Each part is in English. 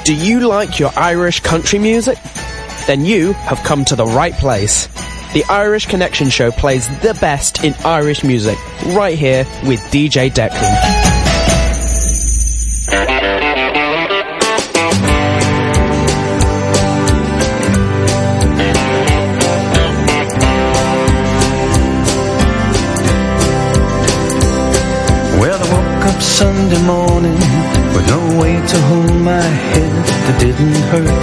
Do you like your Irish country music? Then you have come to the right place. The Irish Connection Show plays the best in Irish music, right here with DJ Declan. Sunday morning, with no way to hold my head that didn't hurt.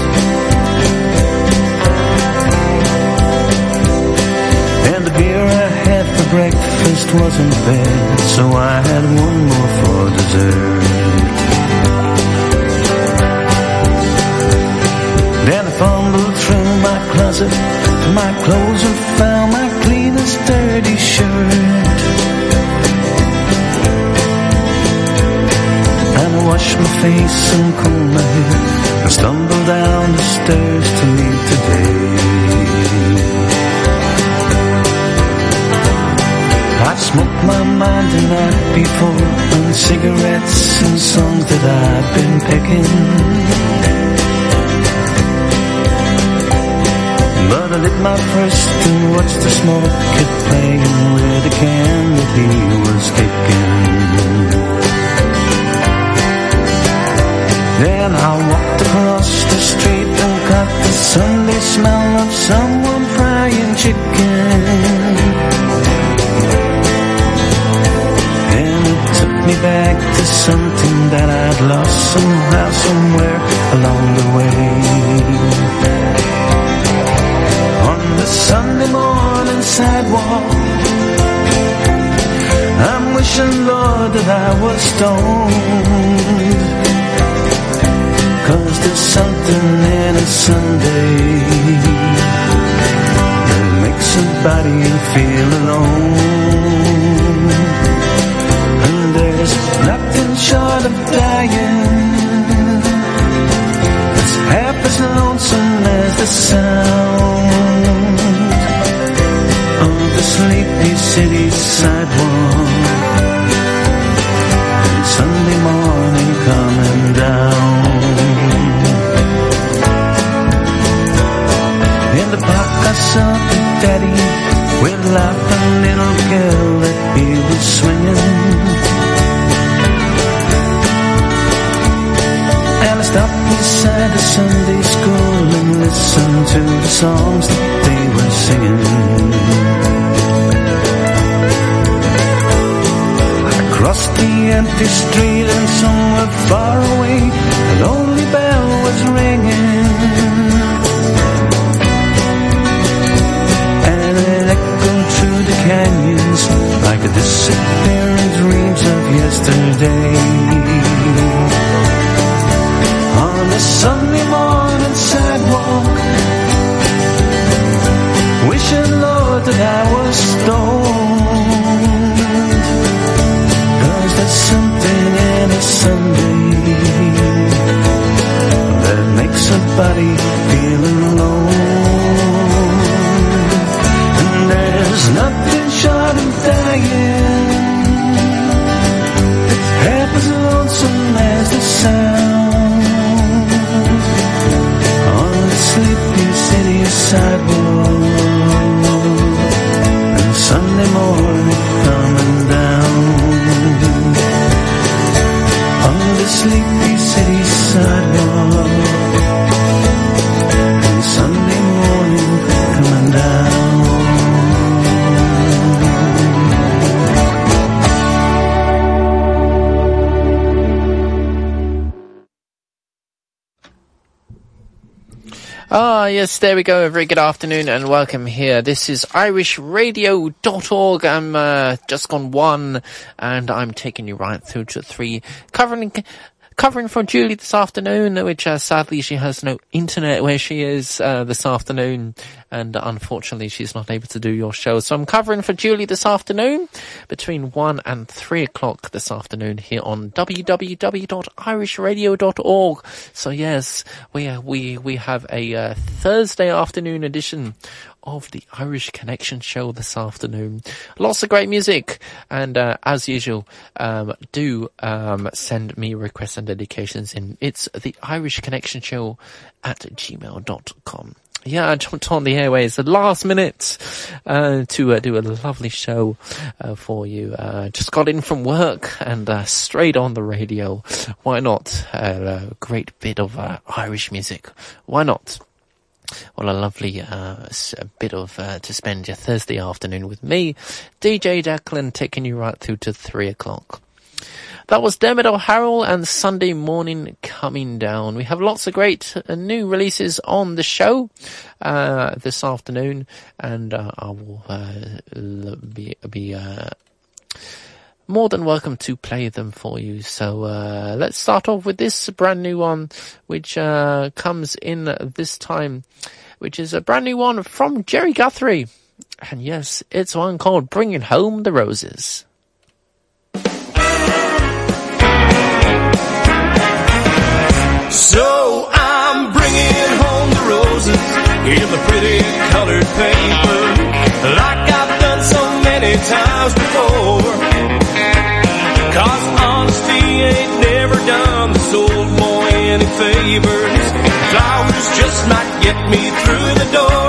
And the beer I had for breakfast wasn't bad, so I had one more for dessert. Then I fumbled through my closet for my clothes and found my cleanest dirty shirt. And I washed my face and combed my hair and stumbled down the stairs to meet the day. I'd smoked my mind the night before on cigarettes and songs that I'd been picking. But I lit my first and watched the smoke keep playing with the can that he was kicking. Then I walked across the street and caught the Sunday smell of someone frying chicken. And it took me back to something that I'd lost somehow, somewhere along the way. On the Sunday morning sidewalk, I'm wishing, Lord, that I was stoned. 'Cause there's something in a Sunday that makes somebody feel alone. And there's nothing short of dying that's half as lonesome as the sound of the sleepy city sidewalk and Sunday morning coming down. In the park I saw Big Daddy with a laughing little girl that he was swinging. And I stopped beside the Sunday school and listened to the songs that they were singing. I crossed the empty street and somewhere far away a lonely bell was ringing. Canyons like the disappearing dreams of yesterday. On a Sunday morning sidewalk, wishing, Lord, that I was stoned. 'Cause there's something in a Sunday that makes somebody feel alone. And there's nothing short of dying it's half as lonesome as the sound on the sleepy city sidewalk and Sunday morning coming down on the sleepy city sidewalk and Sunday morning coming down. Ah, yes, there we go. A very good afternoon and welcome here. This is irishradio.org. I'm just gone 1 and I'm taking you right through to 3, covering for Julie this afternoon, which sadly she has no internet where she is this afternoon, and unfortunately she's not able to do your show. So I'm covering for Julie this afternoon between 1 and 3 o'clock this afternoon here on www.irishradio.org. So yes, we have a Thursday afternoon edition of the Irish Connection show this afternoon. Lots of great music, and as usual, do send me requests and dedications in. It's the Irish Connection show at gmail.com. Yeah, I jumped on the airways at the last minute to do a lovely show for you. Just got in from work and straight on the radio. Why not? A great bit of Irish music. Why not? Well, a lovely bit of to spend your Thursday afternoon with me, DJ Declan, taking you right through to 3 o'clock. That was Dermot O'Harrell and Sunday Morning Coming Down. We have lots of great new releases on the show this afternoon, and I will be more than welcome to play them for you. So let's start off with this brand new one, which comes in this time, which is a brand new one from Jerry Guthrie. And yes, it's one called Bringing Home the Roses. So I'm bringing home the roses in the pretty colored paper, like I've done so many times before. 'Cause honesty ain't never done this old boy any favors. Flowers just might get me through the door.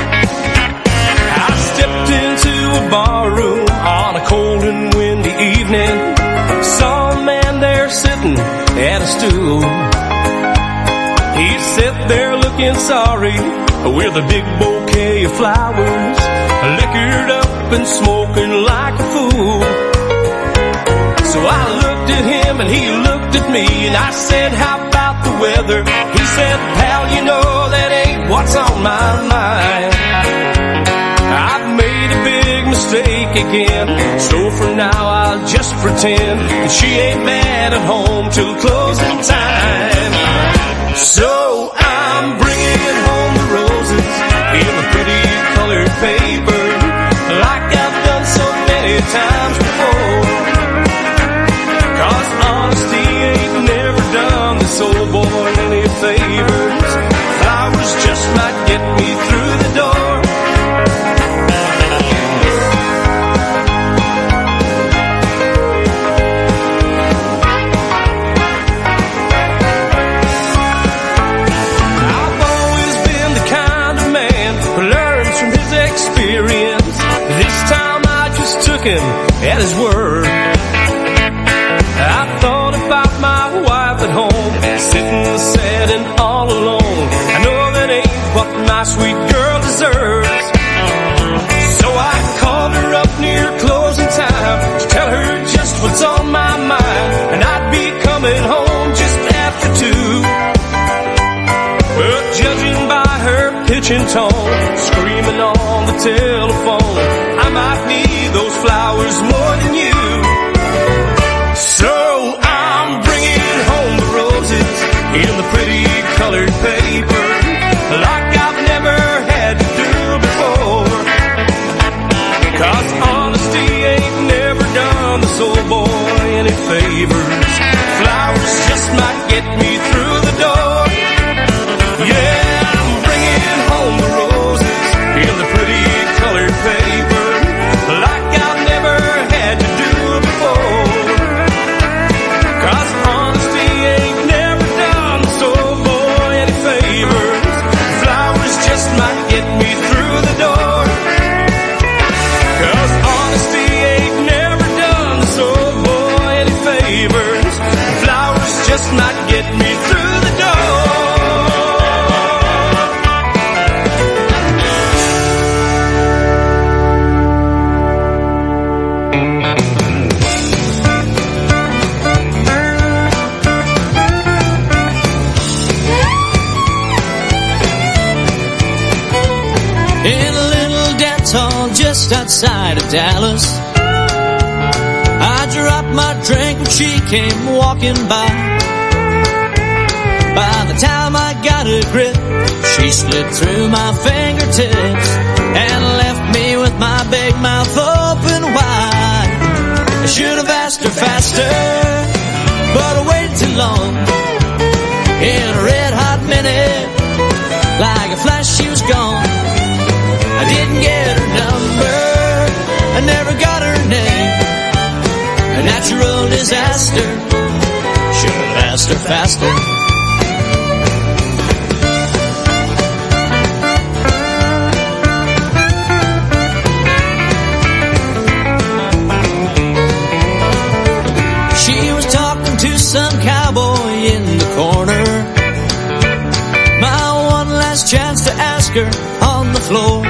I stepped into a barroom on a cold and windy evening. Saw a man there sitting at a stool. He sat there looking sorry with a big bouquet of flowers, liquored up and smoking like a fool. So I looked at him and he looked at me, and I said, how about the weather? He said, pal, you know that ain't what's on my mind. I've made a big mistake again, so for now I'll just pretend that she ain't mad at home till closing time. So I'm bringing home the roses in the pretty colored paper, like I've done so many times before. 'Cause honesty ain't never done this old boy any favors. Flowers just might get me through the door. Him at his word. I thought about my wife at home, sitting sad and all alone. I know that ain't what my sweet girl deserves. So I called her up near closing time to tell her just what's on my mind, and I'd be coming home just after 2. But judging by her pitch and tone, screaming on the telephone, I might need those flowers more than you. So I'm bringing home the roses in the pretty colored paper, like I've never had to do before. 'Cause honesty ain't never done this old boy any favors. Flowers just might get me through the door. Yeah, I'm bringing home the roses in the pretty colored paper, like I've never had to do before. 'Cause honesty ain't never done this old boy any favors. Flowers just might get me through the door. 'Cause honesty ain't never done this old boy any favors. Flowers just might get me through the door. In a little dance hall just outside of Dallas, I dropped my drink when she came walking by. By the time I got a grip, she slid through my fingertips and left me with my big mouth open wide. I should have asked her faster, but I waited too long. In a red hot minute, like a flash she was gone. I disaster. Should have asked her faster. She was talking to some cowboy in the corner. My one last chance to ask her on the floor.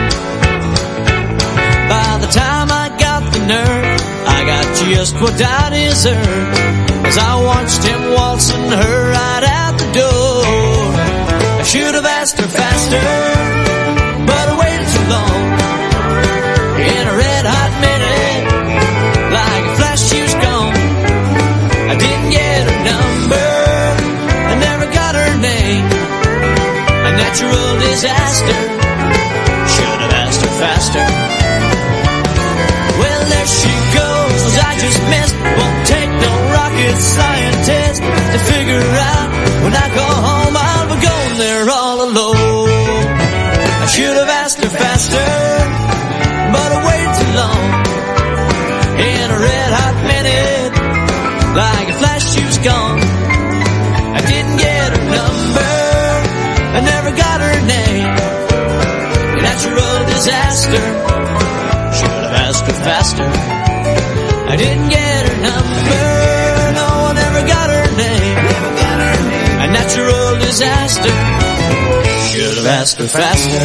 By the time I got the nerve, I got just what I deserved, as I watched him waltzing her right out the door. I should have asked her faster, but I waited too long. In a red-hot minute, like a flash, she was gone. I didn't get her number, I never got her name. A natural disaster. Should have asked her faster. Well, there she goes, I just missed. Won't take no rocket scientist to figure out. When I go home, I'll be going there all alone. I should have asked her faster, but I waited too long. In a red-hot minute, like a flash, she was gone. I didn't get her number, I never got her name. Natural disaster. Should have asked her faster. I didn't get her number, no, I never got her name. A natural disaster. Should have asked her faster.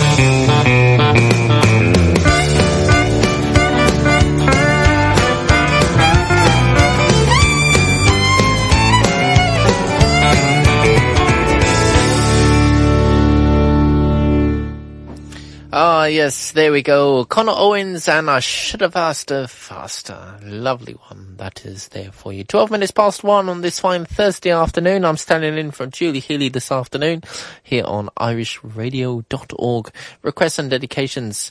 Ah, yes, there we go. Connor Owens, and I should have asked her faster. Lovely one that is there for you. 12 minutes past 1 on this fine Thursday afternoon. I'm standing in for Julie Healy this afternoon here on irishradio.org. Requests and dedications,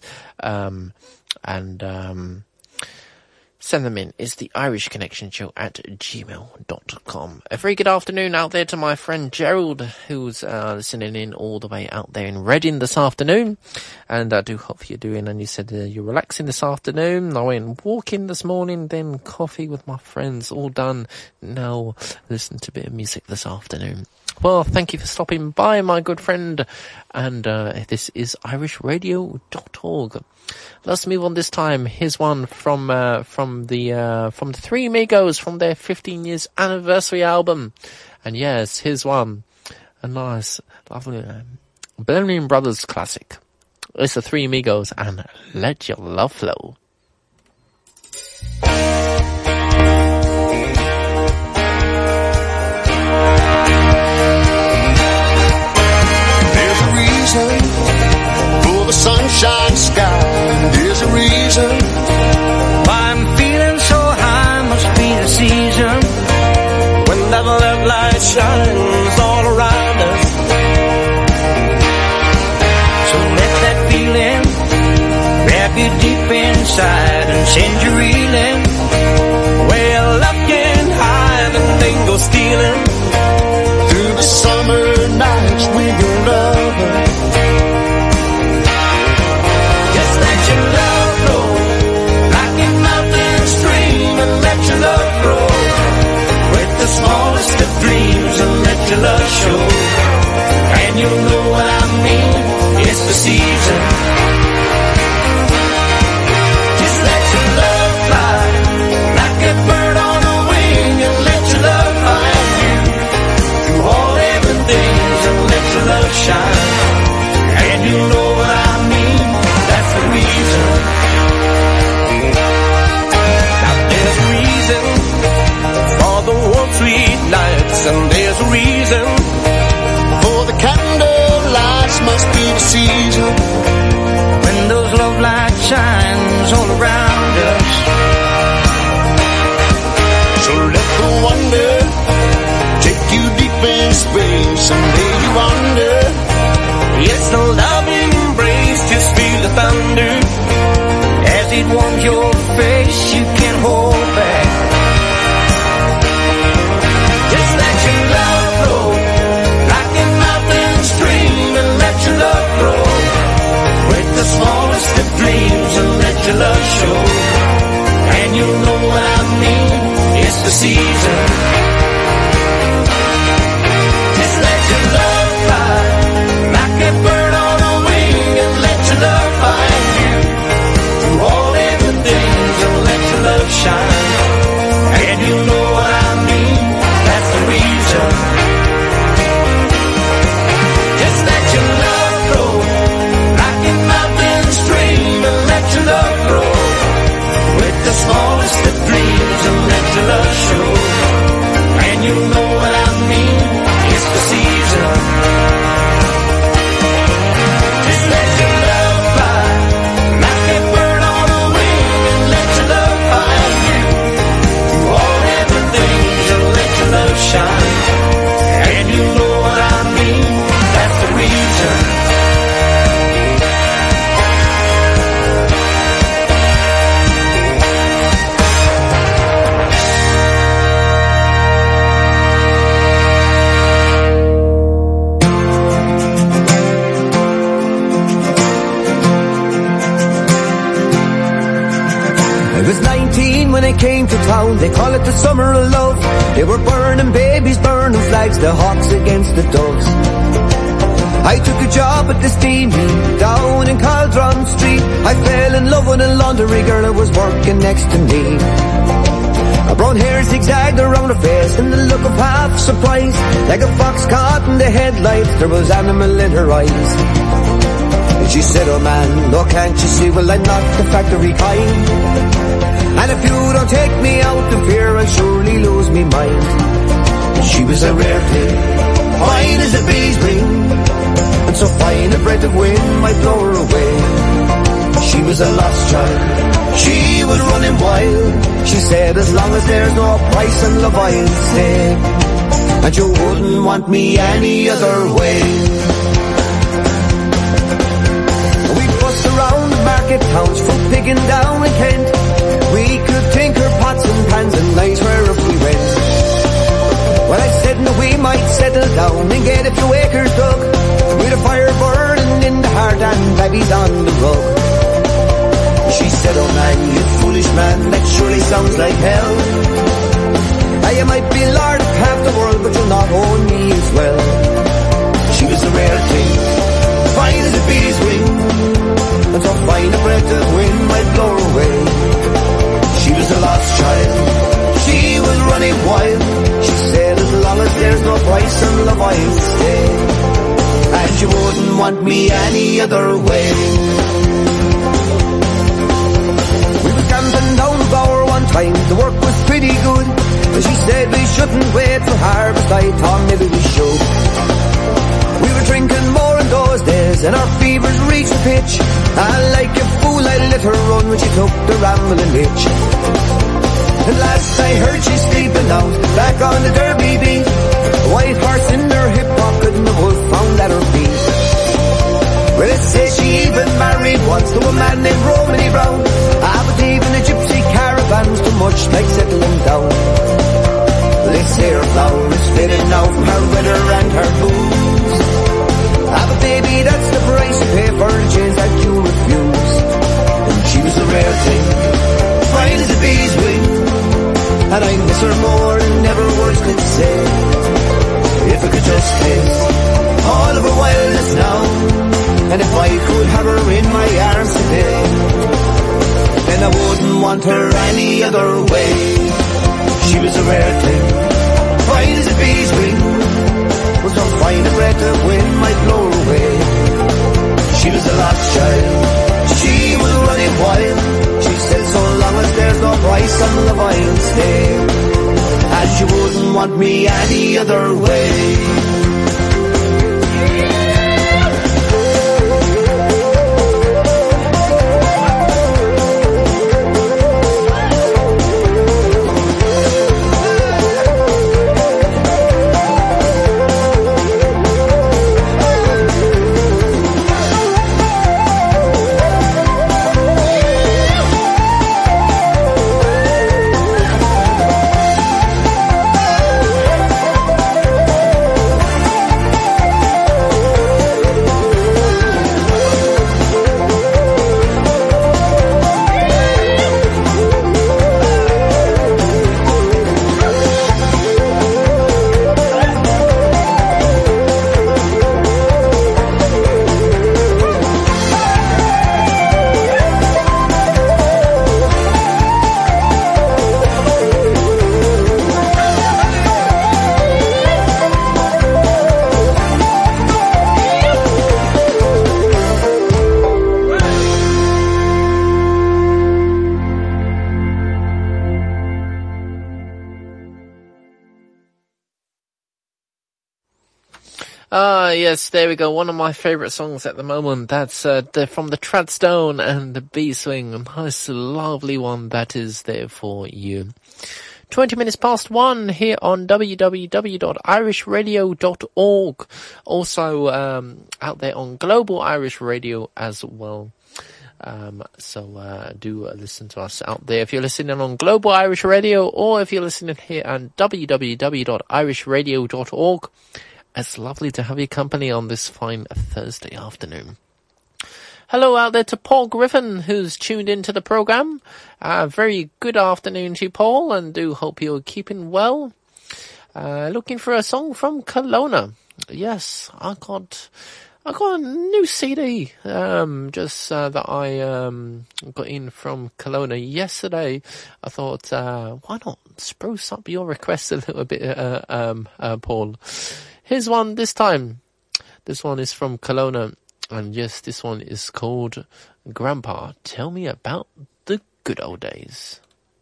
send them in. It's the Irish Connection Show at gmail.com. A very good afternoon out there to my friend Gerald, who's listening in all the way out there in Reading this afternoon. And I do hope you're doing, and you said you're relaxing this afternoon. I went walking this morning, then coffee with my friends, all done. Now listen to a bit of music this afternoon. Well, thank you for stopping by, my good friend. And this is irishradio.org. Let's move on this time. Here's one from the Three Amigos from their 15 years anniversary album. And yes, here's one. A nice, lovely Blenheim Brothers classic. It's the Three Amigos and Let Your Love Flow. There's a reason for the sunshine sky. There's a reason Why I'm feeling so high, must be the season when that love light shines all around us. So let that feeling grab you deep inside and send you reeling. Well, love can hide and then go stealing through the summer nights with your lover. Just let your love flow like a mountain stream, and let your love grow with the smallest of dreams, and let your love show. And you'll know what I mean, it's the season. Just let your love fly like a bird on a wing, and let your love find you through all everything, and let your love shine. And you'll know what I mean, that's the reason. Now there's a reason for the warm sweet nights, and there's a reason For the candle lights must be the season when those love lights shines all around us. So let the wonder take you deep in space and lay you under. Yes, the loving embrace, just feel the thunder as it warms your face, you can't hold back. Just let your love flow like a mountain stream, and let your love grow with the smallest of dreams, and let your love show. And you'll know what I mean, it's the season. town, they call it the summer of love. They were burning babies, burning flags, the hawks against the doves. I took a job at the steam heat down in Caldron Street. I fell in love with a laundry girl who was working next to me. Her brown hair zigzagged around her face and the look of half surprise. Like a fox caught in the headlights, there was animal in her eyes. And she said, oh man, look, can't you see, well I'm not the factory kind. And if you don't take me out of here, I'll surely lose me mind. She was a rare thing, fine as a bee's wing, and so fine a breath of wind might blow her away. She was a lost child, she was running wild. She said, as long as there's no price in love I'll stay, and you wouldn't want me any other way. We bust around the market towns, fruit picking down in Kent. We could tinker pots and pans and night wherever we went. Well, I said no, we might settle down and get a few acres dug, with a fire burning in the heart and babies on the rug. She said, oh man, you foolish man, that surely sounds like hell. I might be lord of half the world, but you'll not own me as well. She was a rare thing, fine as a bee's wing, and so fine a breath of wind might blow her away. She was a lost child, she was running wild. She said, as long as there's no price in love I'll stay, and you wouldn't want me any other way. We were camping down the Bower one time, the work was pretty good. She said we shouldn't wait for harvest, I thought maybe we should. We were drinking more in those days and our fevers reached a pitch. And like a fool I let her run when she took the rambling itch. And last I heard she's sleeping out back on the Derby beat, a white horse in her hip pocket and the wolf found at her feet. Well, it says she even married once to a man named Romany Brown. But even a gypsy caravan's too much like settling down. They say her flower is faded now from her weather and her booze. But baby, that's the price you pay for the chains that you refuse. And she was a rare thing, fine as a bee's wing, and I miss her more than ever words could say. If I could just taste all of her wildness now, and if I could have her in my arms today, then I wouldn't want her any other way. She was a rare thing, fine as a bee's wing, was so fine a breath of wind might blow her away. She was a lost child, she was running wild. She said, so long as there's no price on love I'll stay, and she wouldn't want me any other way. Yes, there we go. One of my favourite songs at the moment. That's from the Tradstone and the Bee Swing. A nice, lovely one that is there for you. 20 minutes past 1 here on www.irishradio.org. Also out there on Global Irish Radio as well. So do listen to us out there if you're listening on Global Irish Radio, or if you're listening here on www.irishradio.org. It's lovely to have your company on this fine Thursday afternoon. Hello out there to Paul Griffin, who's tuned into the programme. Very good afternoon to you, Paul, and do hope you're keeping well. Looking for a song from Kelowna. Yes, I got a new CD, that I, got in from Kelowna yesterday. I thought, why not spruce up your requests a little bit, Paul? Here's one this time. This one is from Kelowna. And yes, this one is called Grandpa, Tell Me About the Good Old Days.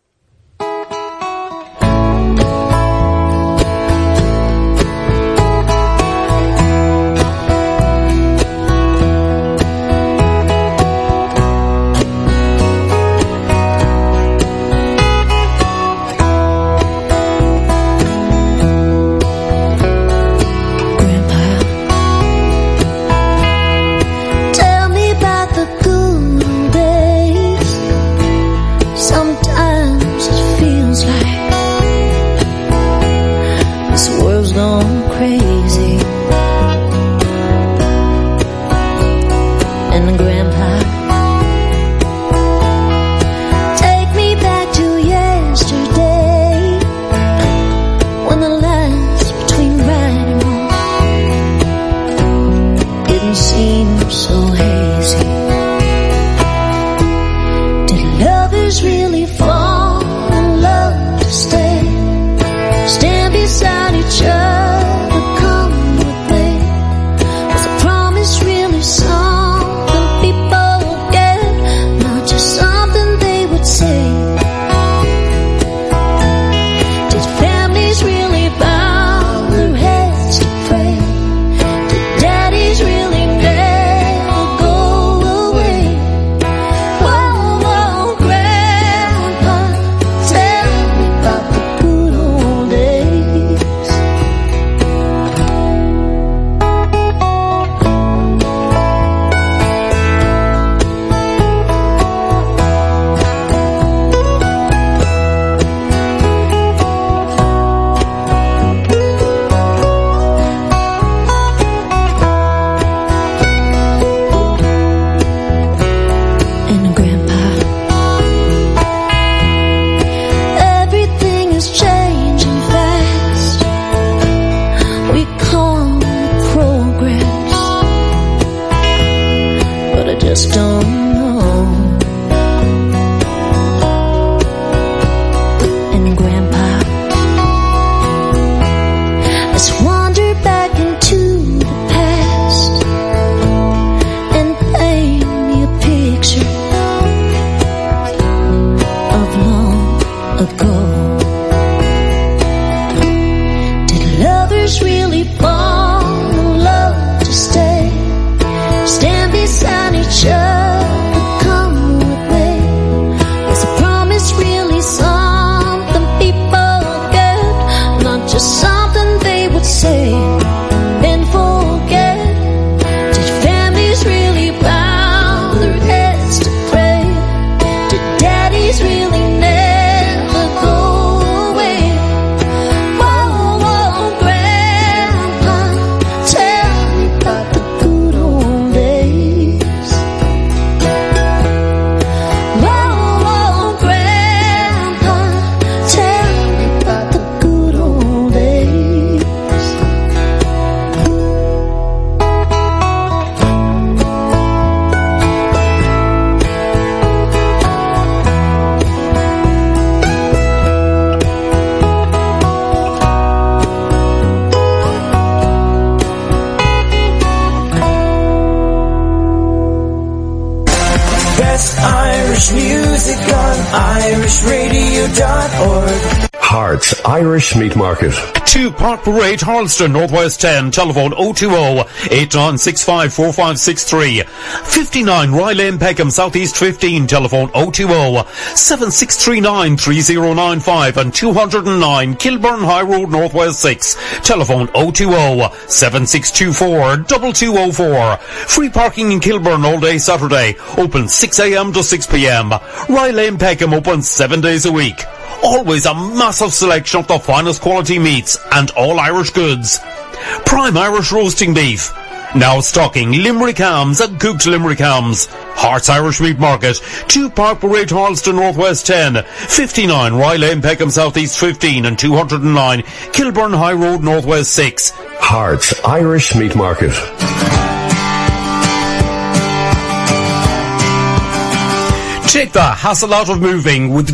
irishradio.org. Hart's Irish Meat Market. 2 Park Parade, Harleston, Northwest 10, telephone 020-8965-4563. 59 Rye Lane, Peckham, Southeast 15, telephone 020-7639-3095, and 209 Kilburn High Road, Northwest 6, telephone 020-7624-2204. Free parking in Kilburn all day Saturday, open 6 a.m. to 6 p.m. Rye Lane, Peckham, open 7 days a week. Always a massive selection of the finest quality meats and all Irish goods. Prime Irish roasting beef, Now stocking Limerick hams and cooked Limerick hams. Hearts Irish Meat Market, 2 Park Parade, Harleston, Northwest 10, 59 Rye Lane, Peckham, Southeast 15 and 209 Kilburn High Road, Northwest 6. Hearts Irish Meat Market. Take the hassle out of moving with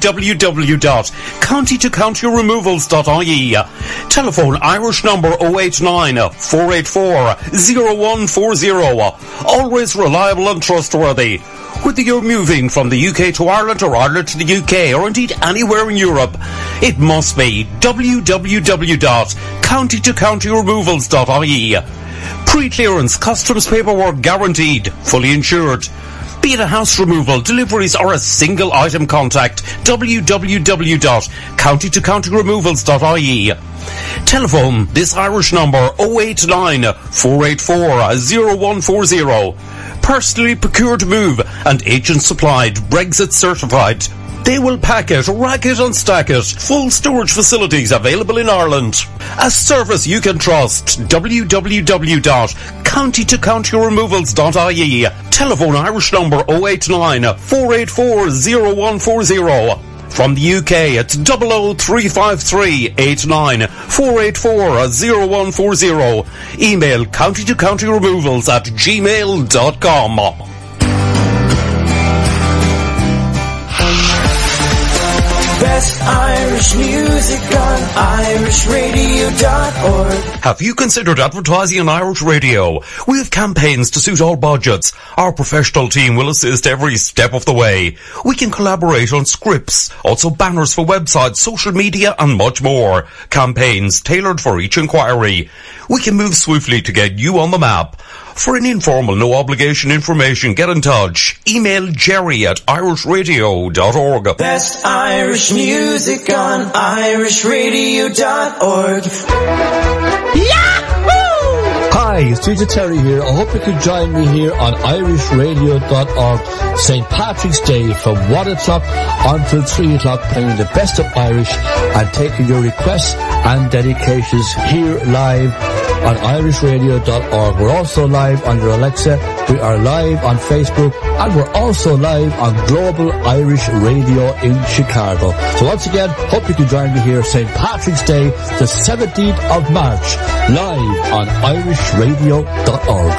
www.countytocountyremovals.ie. Telephone Irish number 089 484 0140. Always reliable and trustworthy. Whether you're moving from the UK to Ireland or Ireland to the UK or indeed anywhere in Europe, it must be www.countytocountyremovals.ie. Pre-clearance customs paperwork guaranteed, fully insured. Be it a house removal, deliveries or a single item, contact www.countytocountyremovals.ie. Telephone this Irish number 089 484 0140. Personally procured move and agent supplied, Brexit certified. They will pack it, rack it and stack it. Full storage facilities available in Ireland. A service you can trust. www.countytocountyremovals.ie. Telephone Irish number 089 484 0140. From the UK, it's 00353 89 484 0140. Email countytocountyremovals@gmail.com. Best Irish music on irishradio.org. Have you considered advertising on Irish Radio? We have campaigns to suit all budgets. Our professional team will assist every step of the way. We can collaborate on scripts, also banners for websites, social media and much more. Campaigns tailored for each inquiry. We can move swiftly to get you on the map. For an informal, no-obligation information, get in touch. Email jerry@irishradio.org. Best Irish music on irishradio.org. Hi, it's DJ Terry here. I hope you can join me here on irishradio.org. St. Patrick's Day from 1 o'clock until 3 o'clock, playing the best of Irish and taking your requests and dedications here live on irishradio.org. We're also live on your Alexa. We are live on Facebook, and we're also live on Global Irish Radio in Chicago. So once again, hope you can join me here St. Patrick's Day, the 17th of March, live on irishradio.org.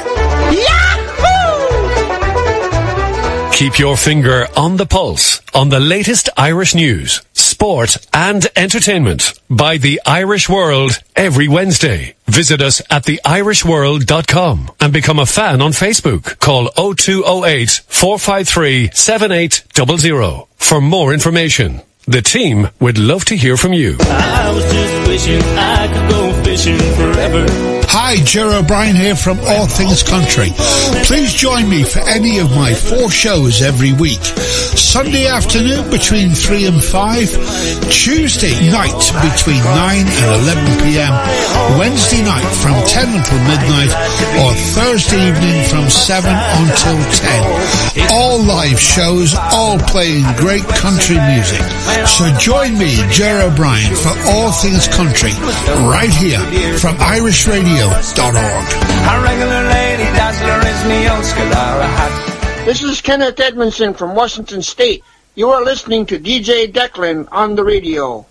Keep your finger on the pulse on the latest Irish news, sport and entertainment by The Irish World every Wednesday. Visit us at theirishworld.com and become a fan on Facebook. Call 0208 453 7800 for more information. The team would love to hear from you. I was just wishing I could go fishing forever. Hi, Jerry O'Brien here from All Things Country. Please join me for any of my 4 shows every week. Sunday afternoon between 3 and 5, Tuesday night between 9 and 11 p.m, Wednesday night from 10 until midnight, or Thursday evening from 7 until 10. All live shows, all playing great country music. So join me, Jerry O'Brien, for All Things Country, right here from irishradio.org. A regular lady dazzler is me old Scalara hat. This is Kenneth Edmondson from Washington State. You are listening to DJ Declan on the radio.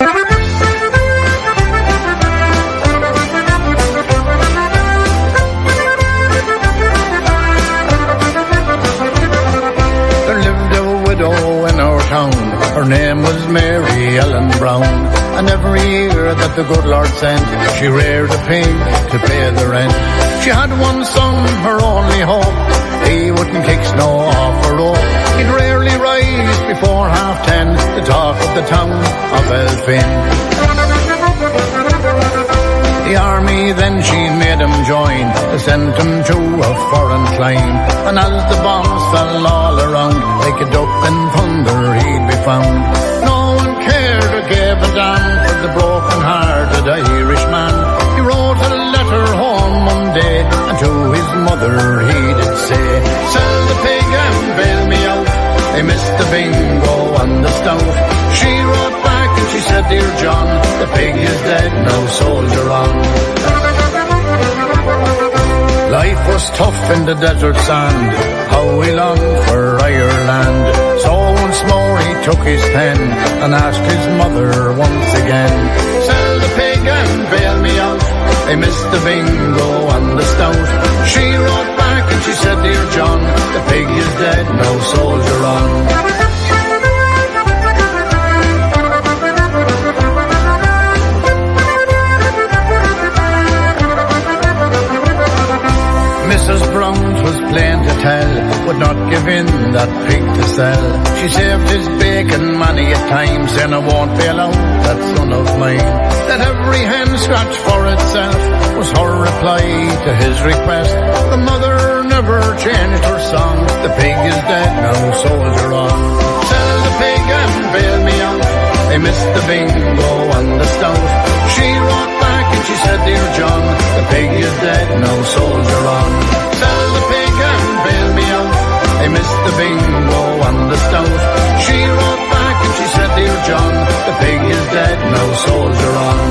There lived a widow in our town. Her name was Mary Ellen Brown. And every year that the good Lord sent, she reared a pig to pay the rent. She had one son, her only hope. He wouldn't kick snow off a rope. He'd rarely rise before 10:30 to talk of the town of Elphin. The army then she made him join, sent him to a foreign clime. And as the bombs fell all around, like a duck in thunder he'd be found. No one cared or gave a damn for the broken-hearted Irishman. He wrote a letter home one day, and to his mother he did say, "Sell the pig and bail me out. I missed the bingo and the stout." She wrote back and she said, "Dear John, the pig is dead, now soldier on." Life was tough in the desert sand, how we longed for Ireland. So once more he took his pen and asked his mother once again, sell the pig and bail me out, I missed the bingo and the stout. She wrote back and she said, dear John, the pig is dead, no soldier on. Mrs. Brown was plain to tell, would not give in that pig to sell. She saved his bacon many a times, and I won't bail out that son of mine. Let every hen scratch for itself was her reply to his request. The mother never changed her song, the pig is dead, now soldier on. Sell the pig and bail me out, I missed the bingo and the stout. She wrote back and she said, dear John, the pig is dead, no soldier on. Sell the pig and bail me out, I missed the bingo and the stout. She wrote back and she said, dear John, the pig is dead, no soldier on.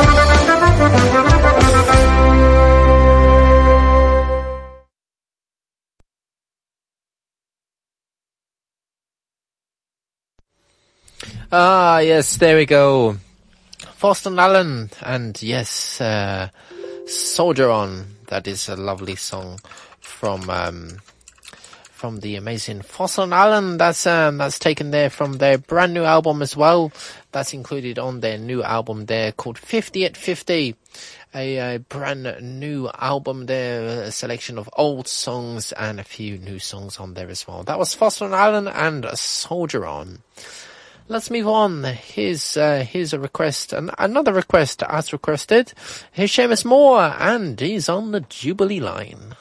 Ah, yes, there we go. Foster Allen, and yes, Soldier On. That is a lovely song from the amazing Foster Allen. That's taken there from their brand new album as well. That's included on their new album there called 50 at 50. A brand new album there, a selection of old songs and a few new songs on there as well. That was Foster Allen and Soldier On. Let's move on. Here's a request, another request as requested. Here's Seamus Moore, and he's on the Jubilee line.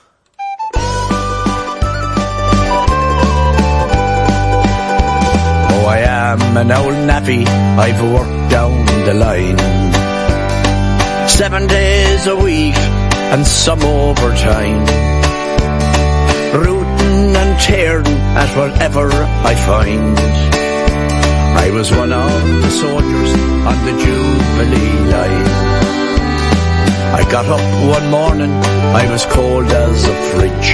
Oh, I am an old nappy, I've worked down the line. 7 days a week, and some overtime. Rooting and tearing at whatever I find. I was one of the soldiers on the Jubilee line. I got up one morning, I was cold as a fridge.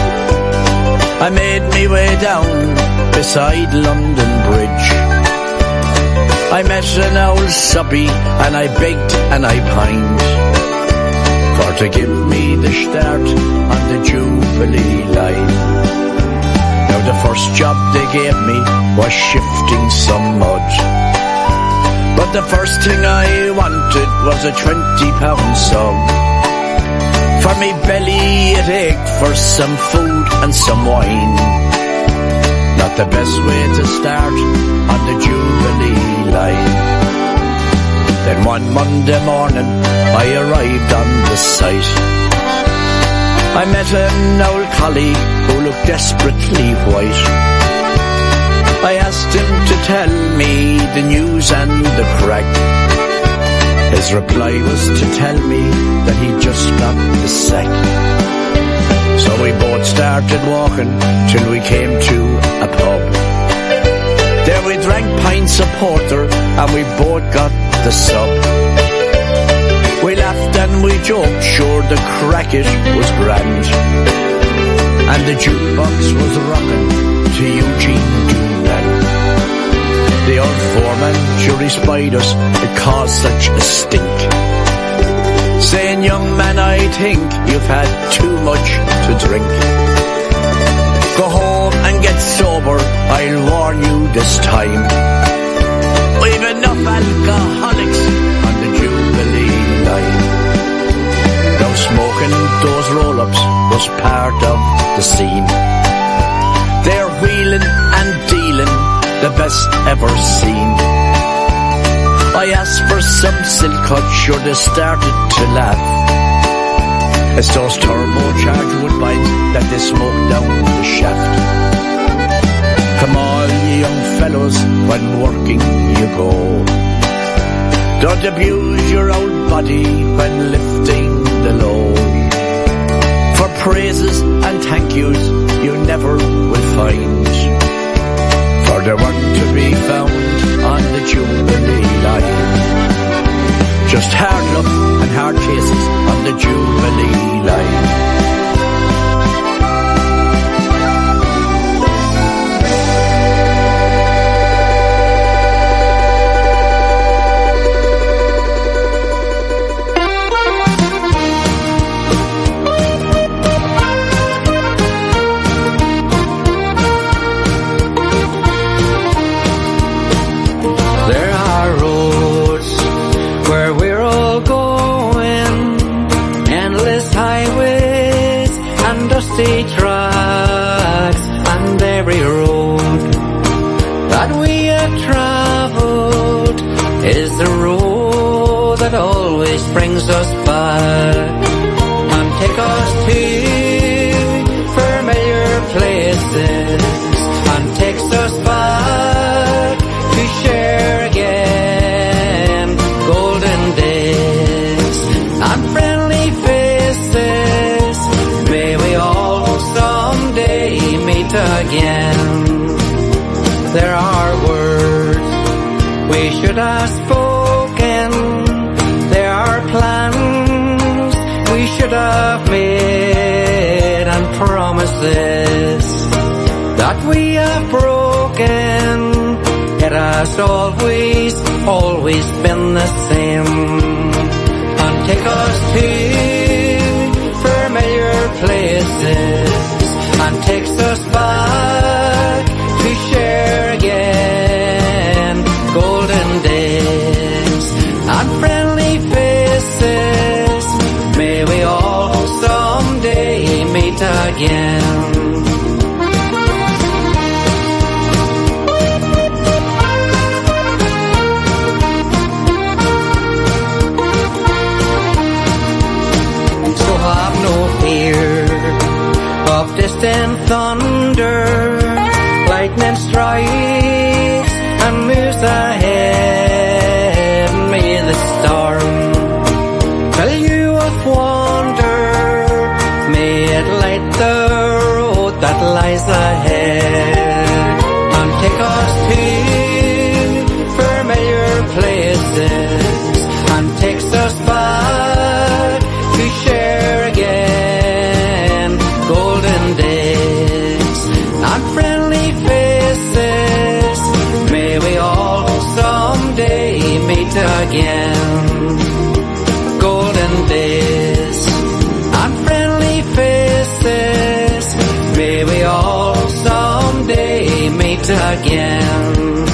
I made me way down beside London Bridge. I met an old subby and I begged and I pined for to give me the start on the Jubilee line. Now the first job they gave me was shifting some mud, but the first thing I wanted was a £20 sum. For me belly it ached for some food and some wine. Not the best way to start on the Jubilee line. Then one Monday morning I arrived on the site. I met an old colleague who looked desperately white. I asked him to tell me the news and the crack. His reply was to tell me that he'd just got the sack. So we both started walking till we came to a pub. There we drank pints of porter and we both got the sub. We laughed and we joked, sure the crack it was grand. And the jukebox was rocking to Eugene Doonan. The old foreman, sure he spied us, it caused such a stink. Saying, young man, I think you've had too much to drink. Go home and get sober, I'll warn you this time. We've enough alcoholics on the Jubilee line. Now smoking those roll-ups was part of the scene. They're wheeling and dealing, the best ever seen. I asked for some silk cut, sure they started to laugh. It's those turbocharged woodbines that they smoke down the shaft. Come on, you young fellows, when working you go. Don't abuse your old body when lifting the load. For praises and thank yous you never will find, for there weren't to be found on the Jubilee line. Just hard luck and hard cases on the Jubilee line. dusty tracks and every road that we have traveled is the road that always brings us back and take us to familiar places and takes us back to share again golden days and friendly faces. May we all someday meet again. There are words we should have spoken. There are plans we should have made and promises that we have broken. It has always been the same. And take us to familiar places and takes us back to share again golden days and friendly faces. May we all someday meet again. Of distant thunder, lightning strikes and moves ahead. May the storm fill you with wonder. May it light the road that lies ahead and take us to familiar places and takes us back to share again golden days and friendly faces. May we all someday meet again. Golden days and friendly faces. May we all someday meet again.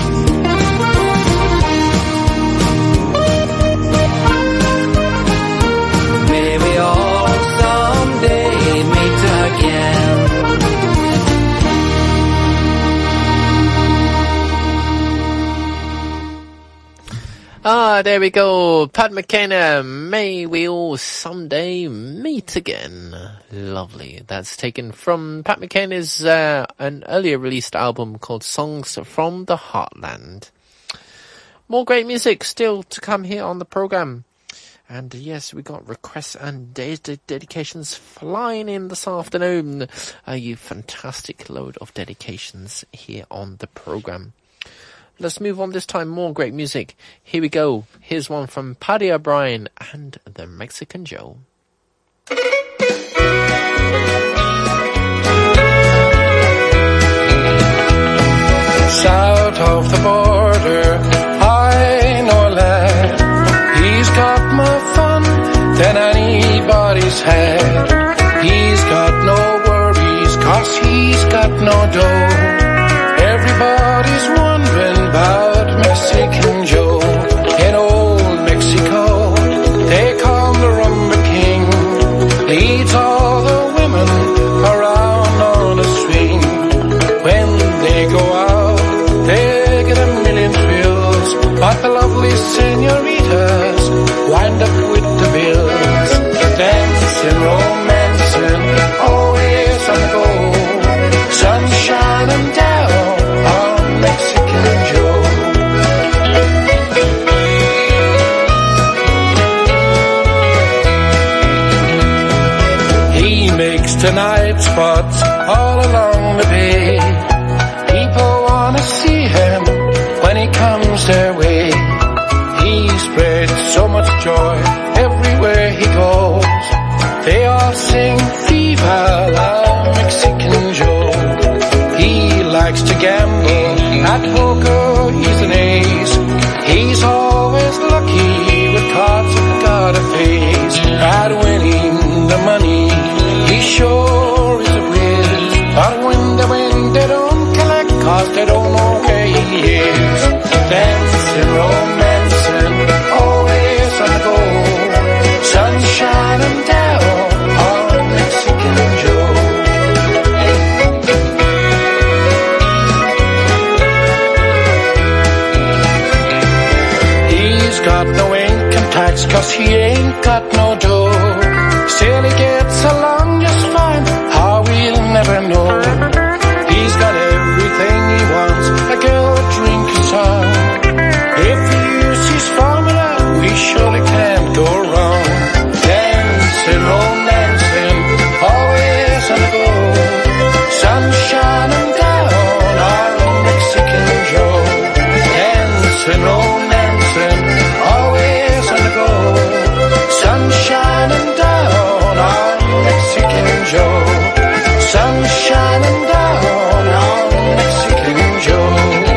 Ah, there we go. Pat McKenna, may we all someday meet again. Lovely. That's taken from Pat McKenna's an earlier released album called Songs from the Heartland. More great music still to come here on the program. And yes, we got requests and dedications flying in this afternoon. You fantastic load of dedications here on the program. Let's move on this time. More great music. Here we go. Here's one from Paddy O'Brien and the Mexican Joe. South of the border, I know a lad. He's got more fun than anybody's had. He's got no worries, 'cause he's got no dough. Everybody's wondering about Mexican Joe. In old Mexico, they call him the Rumba King. Leads all the women around on a swing. When they go out, they get a million thrills, but the lovely senoritas wind up with the bills. Dancing, romancing, always on the go. Sunshine and down on Mexican Joe. He makes tonight spots all along the bay. People wanna see him when he comes their way. He spreads so much joy everywhere he goes. They all sing Viva la Mexican Joe. He likes to gamble at poker, he's an ace. He's always lucky with cards that got a face. At winning the money, he sure is a whiz. But when they win, they don't collect, 'cause they don't know where he is. Dancing, romancing, always on the go. Sunshine and down on Mexican Joe. got no dough. Still he gets along just fine, how we'll never know. He's got everything he wants, a girl, a drink, a song. If we use his formula, we surely can't go wrong. Dancing, romancing, always on the go. Sunshine and down, our Mexican Joe. Dancing, romancing, always on the go. Sunshine and down, our Mexican Joe. Sunshine and down, our Mexican Joe.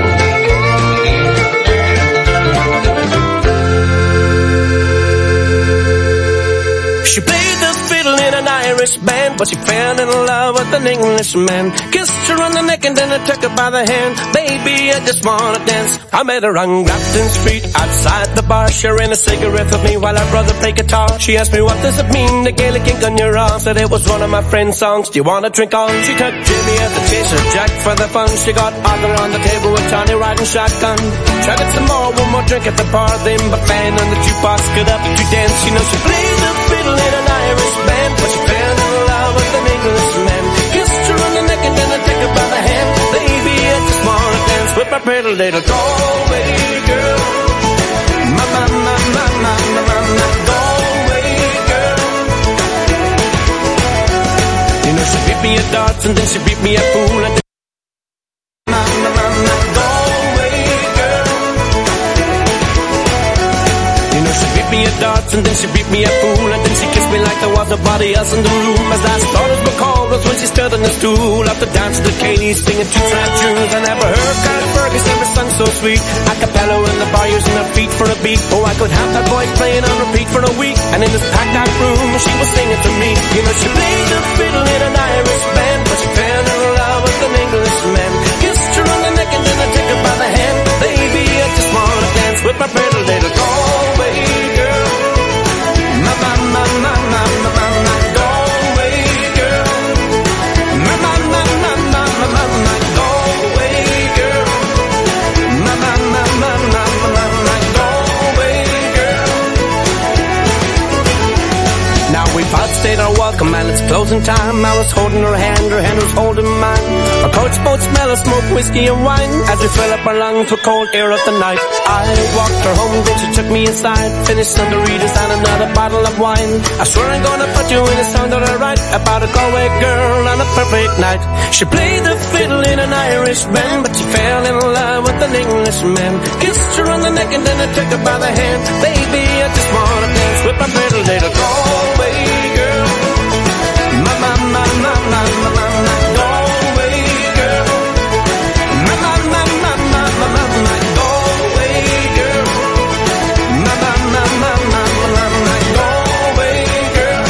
She played the fiddle in an Irish band, but she fell in love with an Englishman. Kissed her on the neck and then I took her by the hand. Baby, I just wanna dance. I met her on Grafton Street outside the bar, sharing a cigarette with me while her brother played guitar. She asked me, what does it mean, the Gaelic ink on your arm? Said it was one of my friend's songs. Do you wanna drink on? She took Jimmy as the chaser, Jack for the fun. She got Arthur on the table with Tony riding shotgun. Tried it some more, one more drink at the bar, then but fan on the jukebox got up to dance. You know she played the fiddle in an Irish band, but she fell in love with an Englishman. Kissed her on the neck and then I took her by the hand. Baby, I just wanna dance with my pretty little Galway girl. My, my, my, my, my, my, my, my Galway girl. You know she beat me at darts and then she beat me at pool and my, my, my, my Galway girl. You know she beat me at darts and then she beat me at pool and then she kissed me like there was nobody else in the room. As I started to recall was when she stood on the stool after dancing to Katie singing two trap tunes. I never heard Carl Fergus ever sung so sweet. A cappella in the bar using her feet for a beat. Oh, I could have that voice playing on repeat for a week. And in this packed out room she was singing to me. You know she played the fiddle in an Irish band, but she fell in love with an Englishman. Kissed her on the neck and then I took her by the hand. Baby, I just wanna dance with my pretty little Galway girl. My, my, my, my, my, my, my, my Galway girl. My, my, my, my, my, my, my, my Galway girl. My, my, my, my, my, my, my Galway girl. Now we've outstayed our welcome and it's closing time. I was holding her hand was holding mine. Our coach boat smell of smoke, whiskey and wine. As we fill up our lungs with cold air of the night. I walked her home, then she took me inside. Finished on the readers and another bottle of wine. I swear I'm gonna put you in a song that I write about a Galway girl on a perfect night. She played the fiddle in an Irish band, but she fell in love with an Englishman. Kissed her on the neck and then I took her by the hand. Baby, I just wanna dance with my pretty little Galway girl. My, my, my, my, my, my, my, my Galway girl. My, my, my, my, my, my, my, my Galway girl. My, my, my, my, my, my, my Galway girl.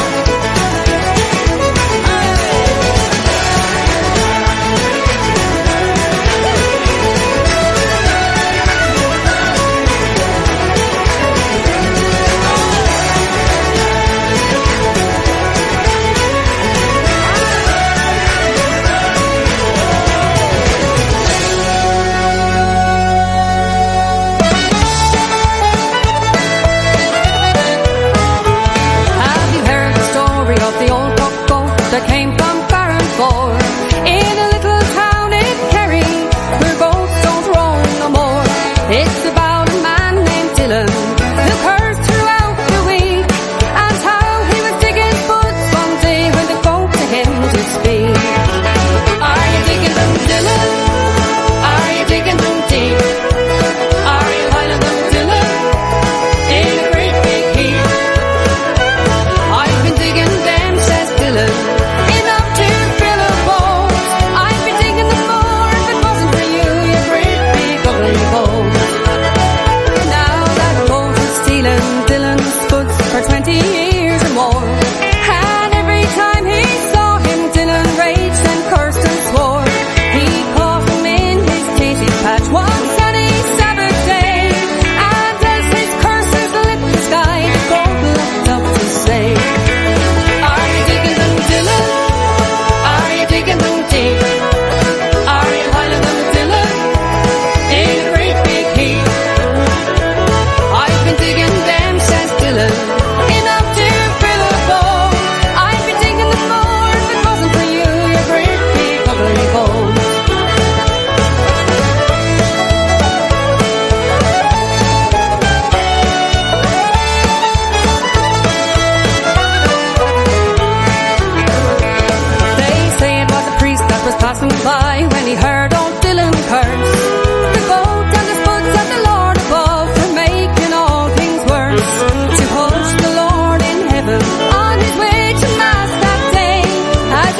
That came from Farranford in a little town in Kerry where boats don't roll no more. It's about a man named Dylan who cursed throughout the week and how he was digging butts one day when they spoke to him to speak. Are you digging them, Dylan? Are you digging them deep? Are you piling them, Dylan, in a great big heap? I've been digging them, says Dylan, in a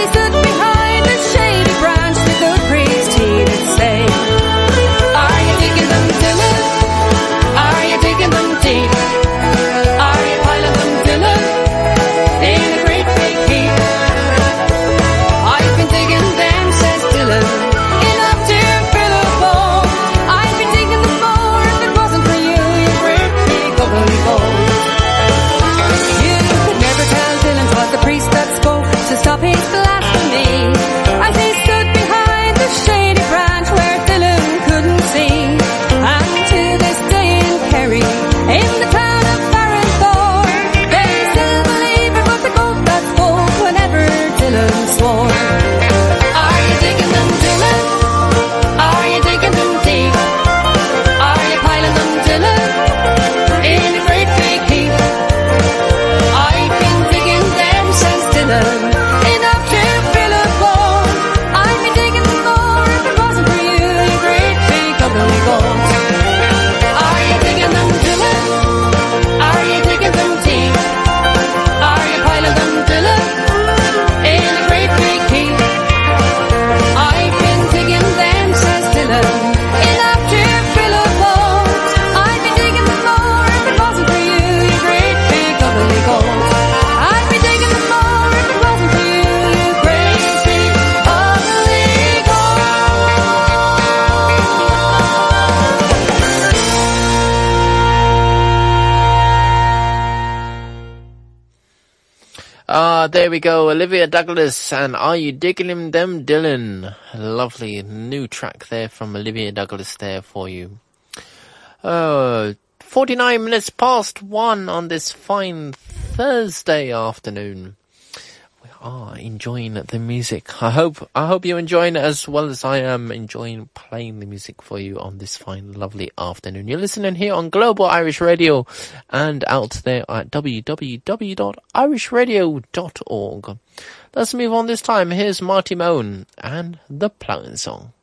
he stood behind a shady branch, the good priest he did say, are you taking them, Dylan? Are you taking them deep? Are you piling them, Dylan, in a great big heap? I've been digging them, says Dylan, enough to fill a bowl. I'd be digging them more if it wasn't for you, you great big ugly bowl. You could never tell Dylan 'twas the priest that spoke to stop his blasphemy, as he stood behind the shady branch where Dylan couldn't see. And to this day in Kerry, in the town of Farranthorne, they still believe it was the goat that spoke whenever Dylan swore. Are you digging them, Dylan? Are you digging them deep? Are you piling them, Dylan, in a great big heap? I've been digging them, says Dylan, enough to fill a bowl. I'd be digging them more if it wasn't for you, you great big ugly goat. Are you digging them, Dylan? Are you digging them deep? Are you piling them, Dylan, in a great big heap? I've been digging them, says Dylan, enough to fill a bowl. I'd be digging them more if it wasn't for you, you great big ugly goat. I'd be digging them more if it wasn't for you, you great big ugly goat. There we go, Olivia Douglas, and Are You Digging Them, Dylan? Lovely new track there from Olivia Douglas there for you. 49 minutes past 1 on this fine Thursday afternoon. We are enjoying the music. I hope you're enjoying it as well as I am enjoying playing the music for you on this fine, lovely afternoon. You're listening here on Global Irish Radio and out there at www.irishradio.org. Let's move on this time. Here's Marty Moan and the Ploughing Song.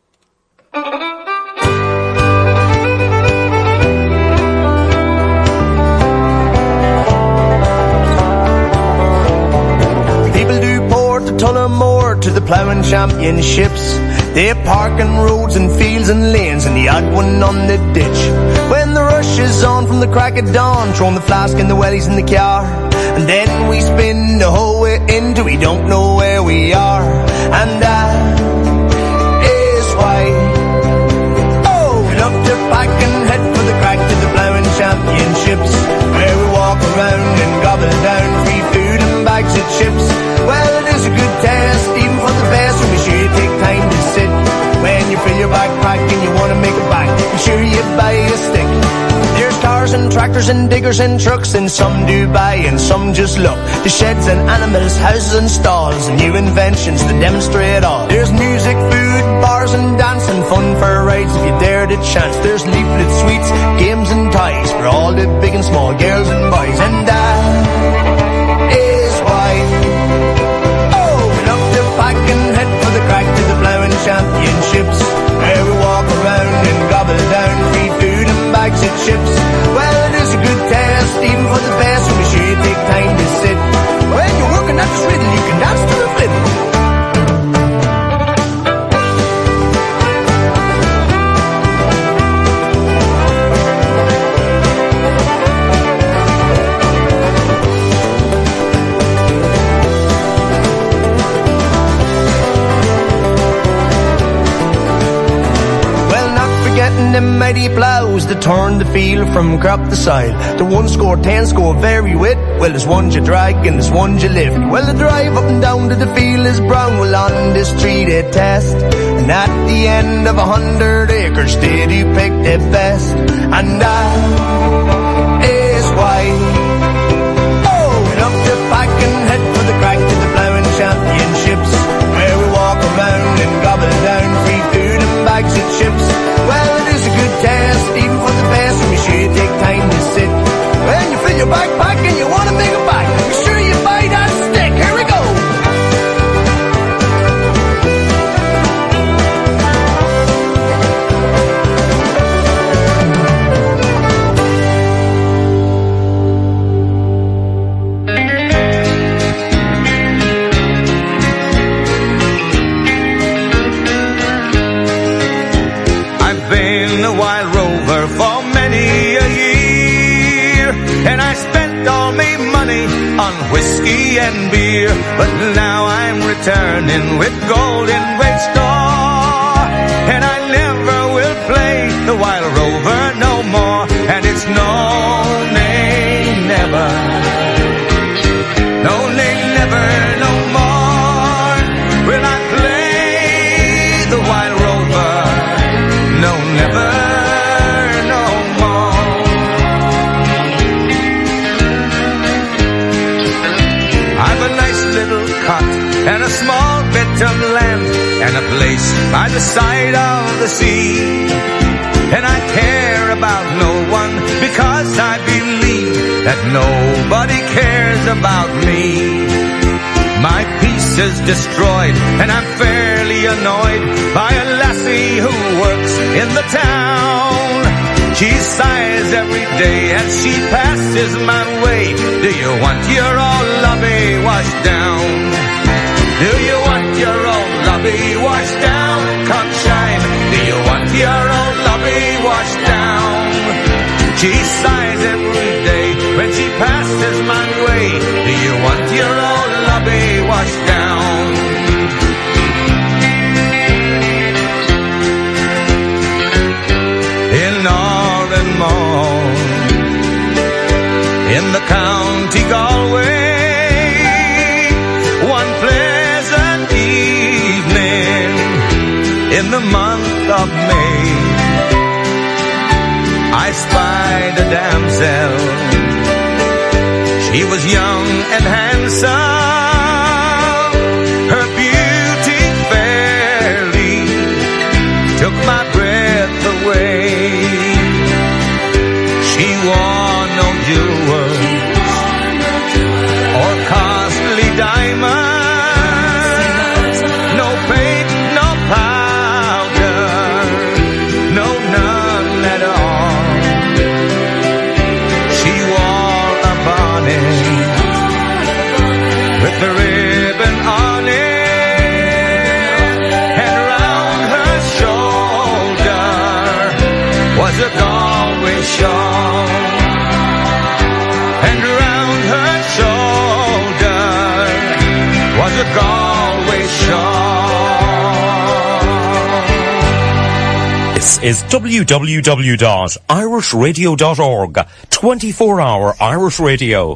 People do port to Tullamore to the ploughing championships. They park in roads and fields and lanes and the odd one on the ditch. When the rush is on from the crack of dawn, throwing the flask in the wellies in the car, and then we spin the whole way into we don't know where we are. And that is why, oh, we love to pack and head for the crack to the ploughing championships, where we walk around and gobble down free food and bags of chips. Well, it is a good test, even for the best, and be sure you take time to sit. When you fill your backpack and you want to make it back, be sure you buy a stick. There's cars and tractors and diggers and trucks, and some do buy and some just look. The sheds and animals, houses and stalls, and new inventions that demonstrate all. There's music, food, bars and dancing, fun for rides if you dare the chance. There's leaflet sweets, games and toys for all the big and small girls and boys. And that is why, oh, we love to pack and head for the crack to the ploughing championships, where we walk around and gobble down free food and bags of chips. Well, it is a good test, even for the best, and be sure you take time to sit. When you're working at the riddle, you can dance to the fiddle. Them mighty ploughs that turn the field from crop to soil. The 1 score, 10 score, very wit. Well, there's ones you drag and there's ones you lift. Well, the drive up and down to the field is brown. Well, on this tree they test, and at the end of 100 acres they do pick the best. And that is why, oh, we love to pack and head for the crack to the ploughing championships, where we walk around and gobble down free food and bags of chips. Well, it is a good test, even for the best, and be sure you take time to sit. When you fill your backpack and you want to make it back, be sure you buy that stick. Here we go. whiskey and beer. But now I'm returning with golden wage store, and I never will play the wild rover no more. And it's no, nay, never, no, nay, never, no more will I play the wild rover. No, never, no more. I've a nice little cot and a small bit of land and a place by the side of the sea. And I care about no one because I believe that nobody cares about me. My peace is destroyed and I'm fairly annoyed by a lassie who works in the town. She sighs every day as she passes my way. Do you want your old lobby washed down? Do you want your old lobby washed down? Come shine. Do you want your old lobby washed down? She sighs every day when she passes my way. Do you want your old lobby washed down? In Oranmore, in the county Galway, one pleasant evening in the month of May, I spied a damsel. She was young and handsome. Her beauty fairly took my breath away. She wore no jewels or costly diamonds, no paint, no powder, no, none at all. She wore a bonnet with the ribbon on it, and round her shoulder was a Galway shawl, and round her shoulder was a Galway shawl. This is www.irishradio.org, 24-hour Irish radio.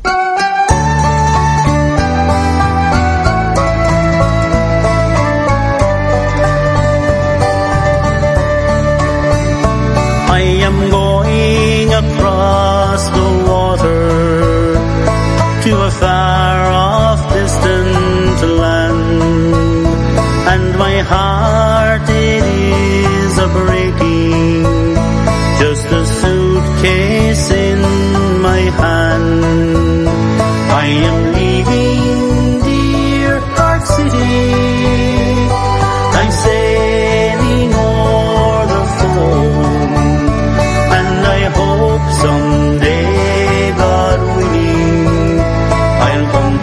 I am going across the water to a far-off distant land, and my heart it is a-breaking, just a suitcase in my hand. I am leaving dear Cork City, I'm sailing o'er the foam, and I hope someday, God willing, I'll come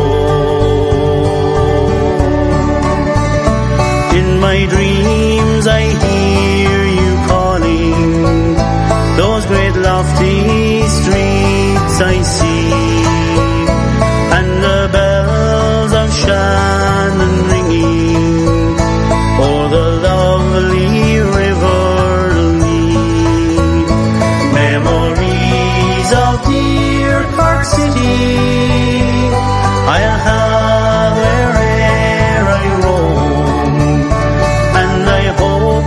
home. In my dreams I hear you calling, those great lofty streets I see, and the bells of Shannon ringing o'er the lovely river Lee. Memories of dear Cork City I'll have where'er I roam, and I hope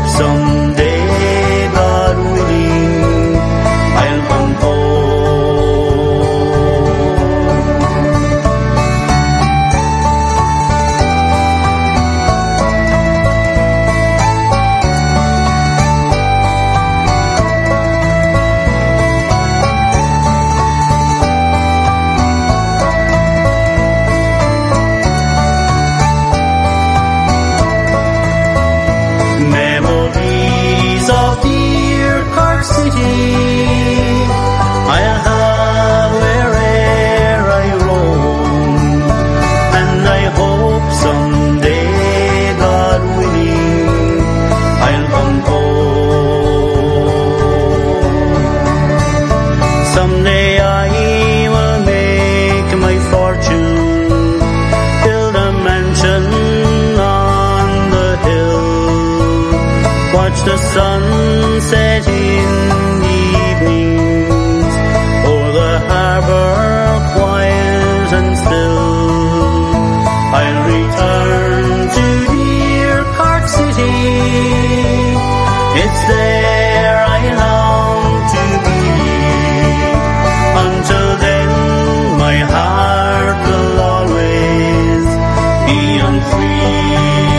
someday, God willing, I'll come home. the sunset in the evenings, o'er the harbour quiet and still, I'll return to dear Cork City. It's there I long to be. Until then, my heart will always be unfree.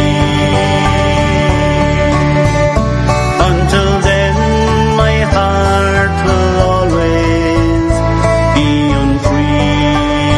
Until then, my heart will always be unfree.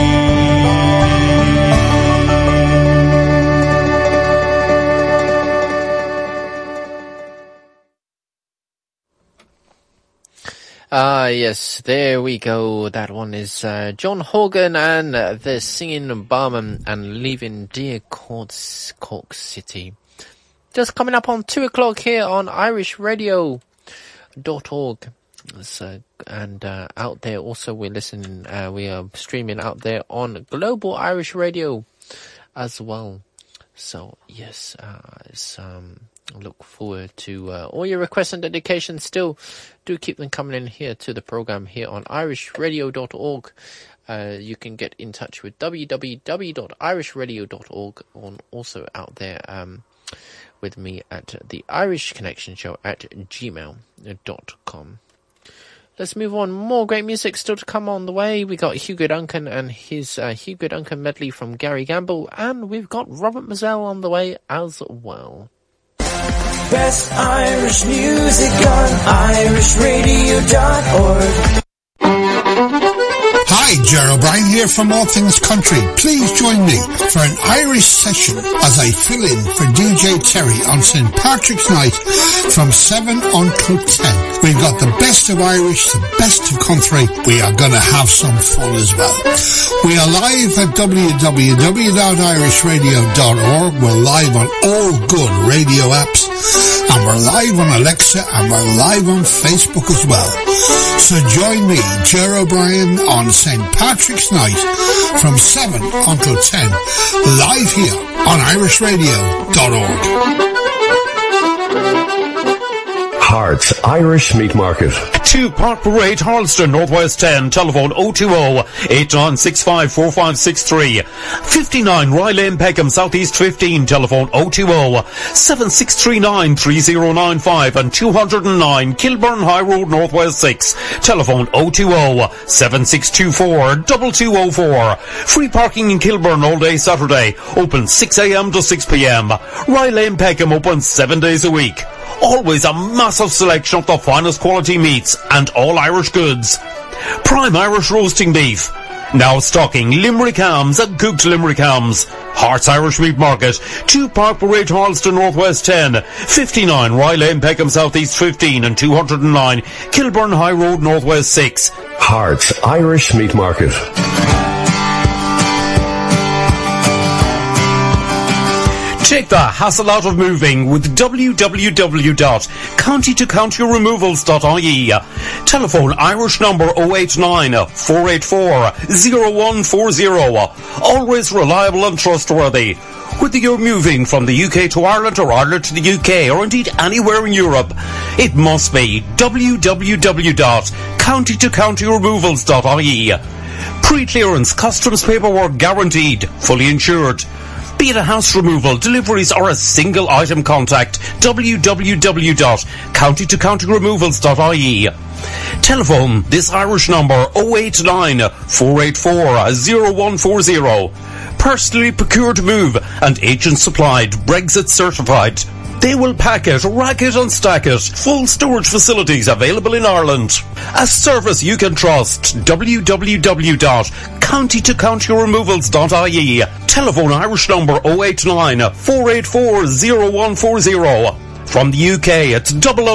Yes, there we go. That one is John Horgan and the Singing Barman and Leaving Dear Cork City. Just coming up on 2 o'clock here on irishradio.org. And out there also we're listening, we are streaming out there on Global Irish Radio as well. So yes, I look forward to all your requests and dedications. Still do keep them coming in here to the program here on irishradio.org. You can get in touch with www.irishradio.org, and also out there with me at the Irish Connection Show at gmail.com. Let's move on. More great music still to come on the way. We got Hugo Duncan and his Hugo Duncan medley from Gary Gamble, and we've got Robert Mazel on the way as well. Best Irish music on irishradio.org. Hi, Gerald O'Brien here from All Things Country. Please join me for an Irish session as I fill in for DJ Terry on St. Patrick's Night from 7 until 10. We've got the best of Irish, the best of country. We are going to have some fun as well. We are live at www.irishradio.org. We're live on all good radio apps. And we're live on Alexa, and we're live on Facebook as well. So join me, Ger O'Brien, on St. Patrick's Night from 7 until 10, live here on irishradio.org. Hearts Irish Meat Market. 2 Park Parade, Harleston, Northwest 10, telephone 020-8965-4563. 59 Rye Lane, Peckham, Southeast 15, telephone 020-7639-3095, and 209 Kilburn High Road, Northwest 6, telephone 020-7624-2204. Free parking in Kilburn all day Saturday, open 6 a.m. to 6 p.m. Rye Lane, Peckham, open 7 days a week. Always a massive selection of the finest quality meats and all Irish goods. Prime Irish roasting beef. Now stocking Limerick hams and cooked Limerick hams. Hearts Irish Meat Market. 2 Park Parade, Harleston, Northwest 10. 59 Rye Lane, Peckham, Southeast 15, and 209 Kilburn High Road, Northwest 6. Hearts Irish Meat Market. Take the hassle out of moving with www.countytocountyremovals.ie. Telephone Irish number 089-484-0140. Always reliable and trustworthy. Whether you're moving from the UK to Ireland or Ireland to the UK or indeed anywhere in Europe, it must be www.countytocountyremovals.ie. Pre-clearance customs paperwork guaranteed, fully insured. Be it a house removal, deliveries or a single item contact, www.countytocountyremovals.ie. Telephone this Irish number 089-484-0140. Personally procured move and agent supplied, Brexit certified. They will pack it, rack it and stack it. Full storage facilities available in Ireland. A service you can trust. www.countytocountyremovals.ie. Telephone Irish number 089-484-0140. From the UK, it's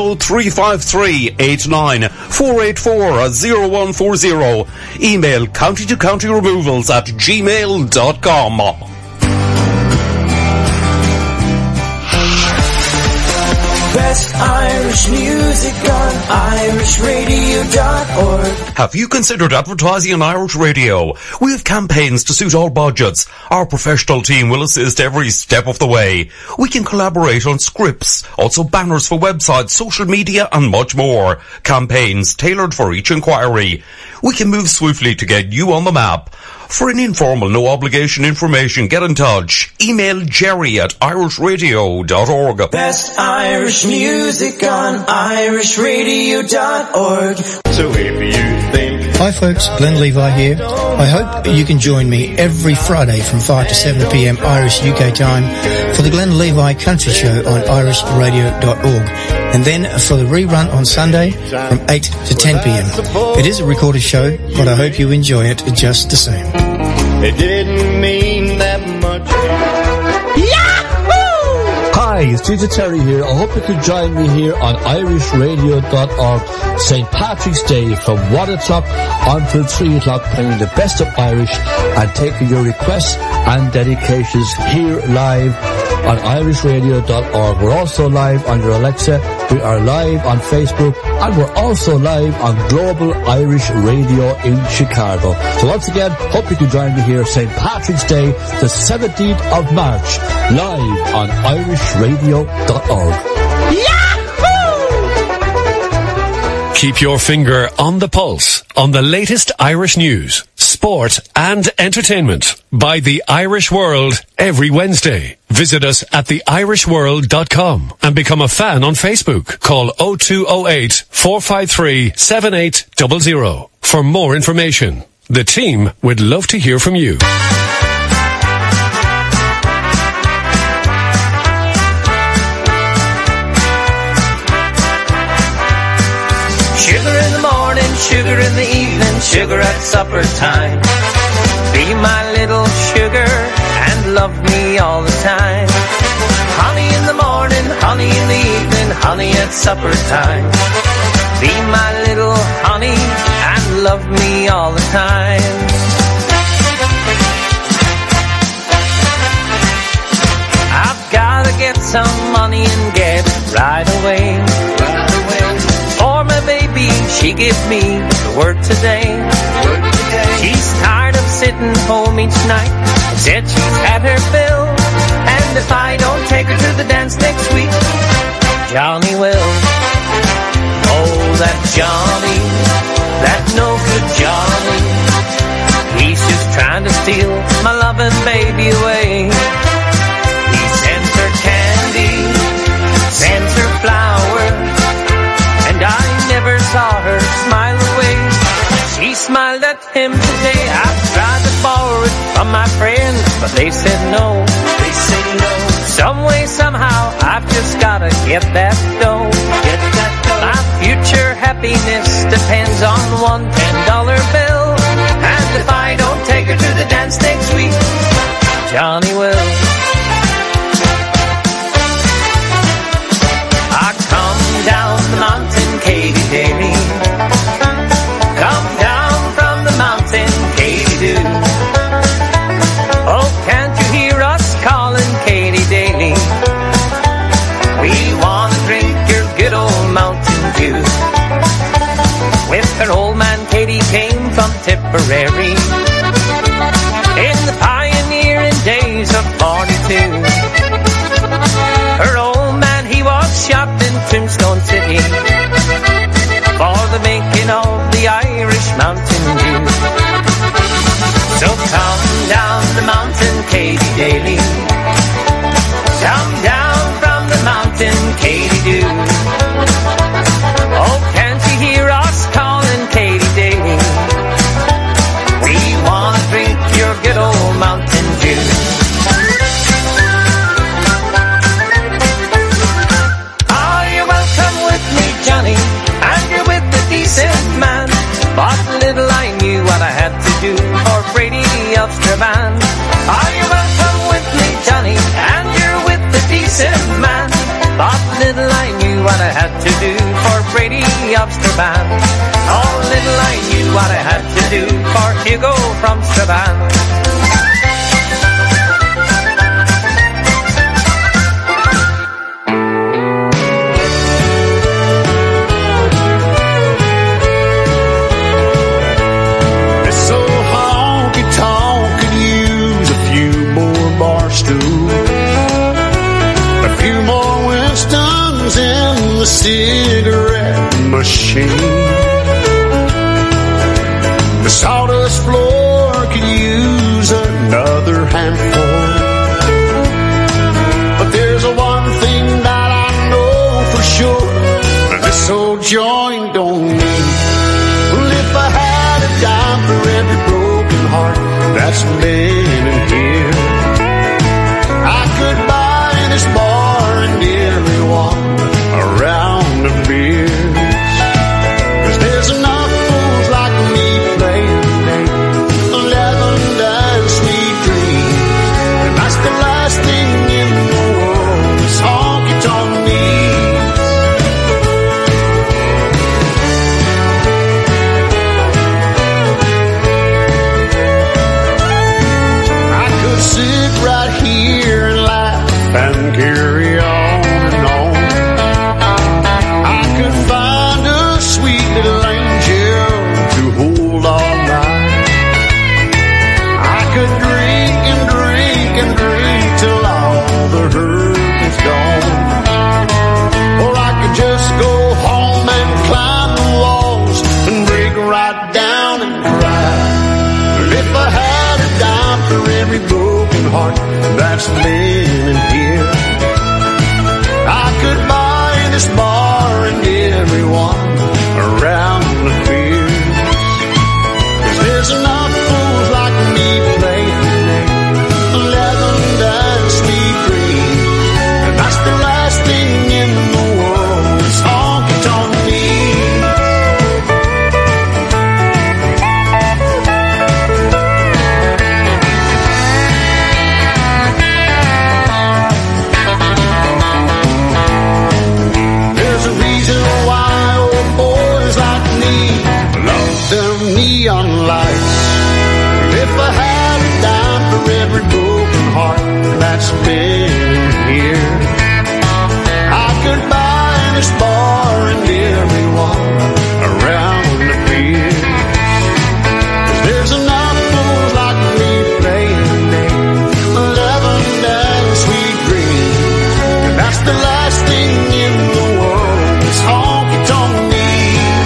0035389-484-0140. Email countytocountyremovals@gmail.com. Best Irish music on irishradio.org. Have you considered advertising on Irish Radio? We have campaigns to suit all budgets. Our professional team will assist every step of the way. We can collaborate on scripts, also banners for websites, social media and much more. Campaigns tailored for each inquiry. We can move swiftly to get you on the map. For an informal, no obligation information, get in touch. Email jerry@irishradio.org. Best Irish music on irishradio.org. So if you think... Hi folks, Glenn Levi here. I hope you can join me every Friday from 5 to 7 p.m. Irish UK time for the Glenn Levi Country Show on irishradio.org, and then for the rerun on Sunday from 8 to 10 p.m. It is a recorded show, but I hope you enjoy it just the same. It didn't mean that much. Hi, it's DJ Terry here. I hope you could join me here on irishradio.org St. Patrick's Day from 1 o'clock until 3 o'clock, playing the best of Irish and taking your requests and dedications here live on irishradio.org. We're also live on your Alexa. We are live on Facebook, and we're also live on Global Irish Radio in Chicago. So once again, hope you can join me here St. Patrick's Day, the 17th of March, live on irishradio.org. Keep your finger on the pulse on the latest Irish news, sport and entertainment by The Irish World every Wednesday. Visit us at theirishworld.com and become a fan on Facebook. Call 0208 453 7800 for more information. The team would love to hear from you. Sugar in the morning, sugar in the evening, sugar at supper time. Be my little sugar and love me all the time. Honey in the morning, honey in the evening, honey at supper time. Be my little honey and love me all the time. I've gotta get some money and get it right away. For my baby, she gave me the word today. She's tired of sitting home each night and said she's had her fill. And if I don't take her to the dance next week, Johnny will. Oh, that Johnny, that no good Johnny. He's just trying to steal my loving baby away. He sends her candy, sends her flowers, and I never saw her smile away. She smiled at him today. I tried to borrow it from my friends, but they said no. They say no. Some way, somehow, I've just gotta get that dough. Get that dough. My future happiness depends on one $10 bill. And if I don't take her to the dance next week, Johnny will. I come down the mountain, Katy Daly. Come down from the mountain, Katy Doo. Oh, can't you hear us calling, Katy Daly? We wanna drink your good old Mountain Dew. With her old man, Katy came from Tipperary in the pioneering days of 42. Her old man, he was shot in Tombstone City for the making of the Irish Mountain Dew. So come down the mountain, Katy Daly. Come down from the mountain, Katy Doo. Oh, can't you hear us calling, Katy Daly? We wanna drink your good old Mountain Dew. Johnny, and you're with a decent man. But little I knew what I had to do for Brady of Strabane. Are you welcome with me, Johnny? And you're with a decent man. But little I knew what I had to do for Brady of Strabane. Oh, little I knew what I had to do for Hugo from Strabane. was in the cigarette machine. The sawdust floor could use another handful. But there's one thing that I know for sure, this old joint don't need. Well, if I had a dime for every broken heart that's been in here, I could buy this bar and everyone a round of beers. 'Cause there's enough fools like me playing today, 11 dying sweet dreams, and that's the last thing in the world this honky-tonk needs. I could sit right here and laugh and carry on and on. I could find a sweet little angel to hold all night. I could drink and drink and drink till all the hurt is gone. Or I could just go home and climb the walls and break right down and cry. But if I had a dime for every broken heart that's been in here, I could buy this bar and everyone around the beers. 'Cause there's enough fools like me playing today, 11 dying sweet dreams, and that's the last thing in the world this honky-tonk needs. There's a reason why old boys like me love them neon lights. If I had a dime for every broken heart that's been here, I could buy this bar and everyone around the beers. 'Cause there's enough fools like me playing today, 11 dying sweet dreams, and that's the last thing in the world this honky-tonk needs.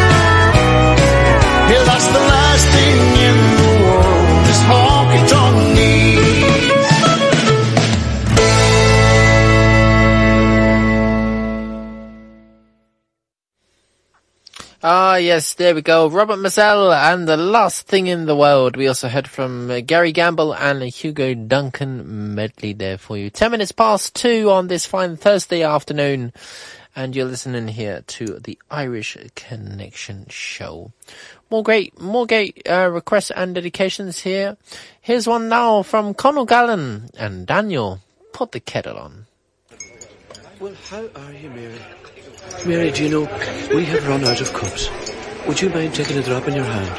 Yeah, that's the last thing in the world this honky-tonk needs. Ah, yes, there we go. Robert Mazel and The Last Thing in the World. We also heard from Gary Gamble and Hugo Duncan medley there for you. 10 minutes past 2 on this fine Thursday afternoon. And you're listening here to the Irish Connection Show. More great requests and dedications here. Here's one now from Conor Gallen and Daniel. Put the kettle on. Well, how are you, Mary? Mary, do you know, we have run out of cups. Would you mind taking a drop in your hand?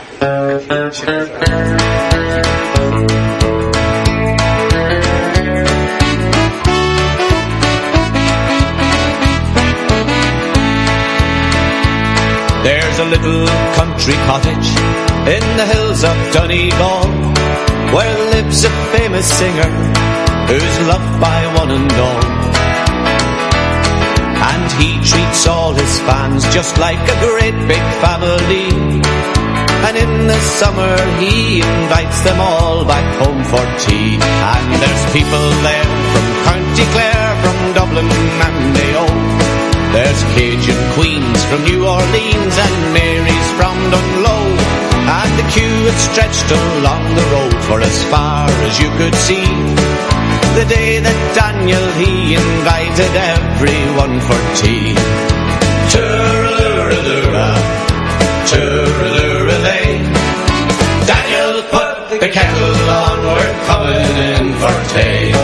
There's a little country cottage in the hills of Donegal, where lives a famous singer who's loved by one and all. And he treats all his fans just like a great big family. And in the summer he invites them all back home for tea. And there's people there from County Clare, from Dublin and Mayo. There's Cajun queens from New Orleans and Mary's from Dunlow. And the queue had stretched along the road for as far as you could see. The day that Daniel, he invited everyone for tea. Tooraloo-ra, tooraloo-ra-lay. Daniel, put the kettle on, we're coming in for tea.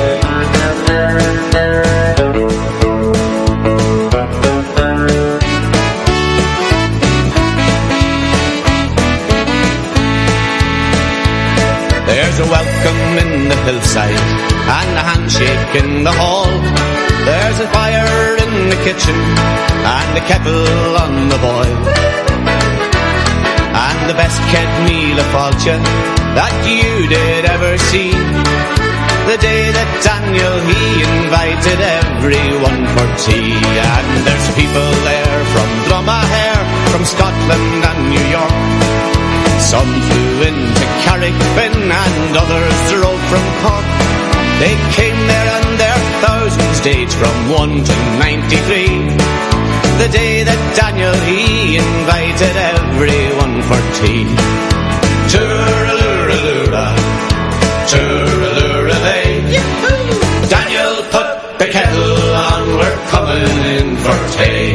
There's a welcome in the hillside and a handshake in the hall. There's a fire in the kitchen and a kettle on the boil. And the best ked meal of falcha that you did ever see. The day that Daniel, he invited everyone for tea. And there's people there from Drumahair, from Scotland and New York. Some flew into Carrickfinn and others drove from Cork. They came there and their thousands days from 1 to 93. The day that Daniel, he invited everyone for tea. Tooralooraloora, tooralooralay. Daniel, put the kettle on, we're coming in for tea.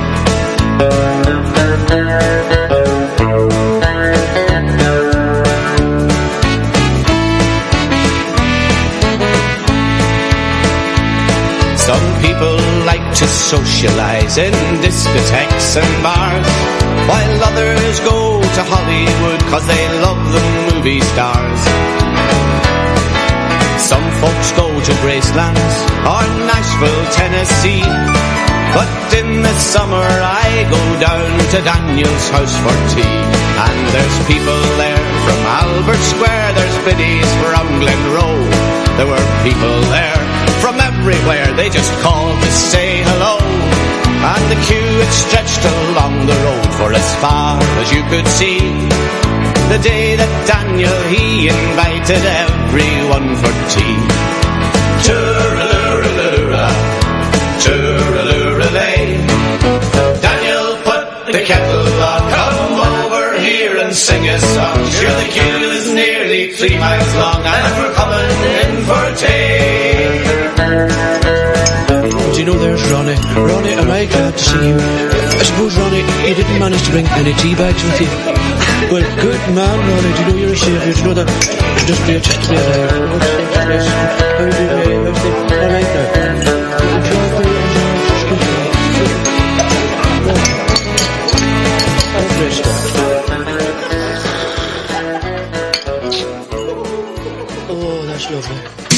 Some people like to socialise in discotheques and bars, while others go to Hollywood 'cause they love the movie stars. Some folks go to Gracelands or Nashville, Tennessee, but in the summer I go down to Daniel's house for tea. And there's people there from Albert Square, there's biddies from Glenroe. There were people there from everywhere, they just called to say hello. And the queue, it stretched along the road for as far as you could see. The day that Daniel, he invited everyone for tea. Tooralooraloora, tooralooralay. Daniel, put the kettle on, come over here and sing a song. Sure, the queue is nearly 3 miles long, and we're coming in for tea. Do you know there's Ronnie? Ronnie, am I glad to see you? I suppose, Ronnie, you didn't manage to bring any tea bags with you. Well, good man, Ronnie. Do you know you're a saviour? Do you know that? Just be a chat to me. How are you doing? All right now. Oh, that's lovely.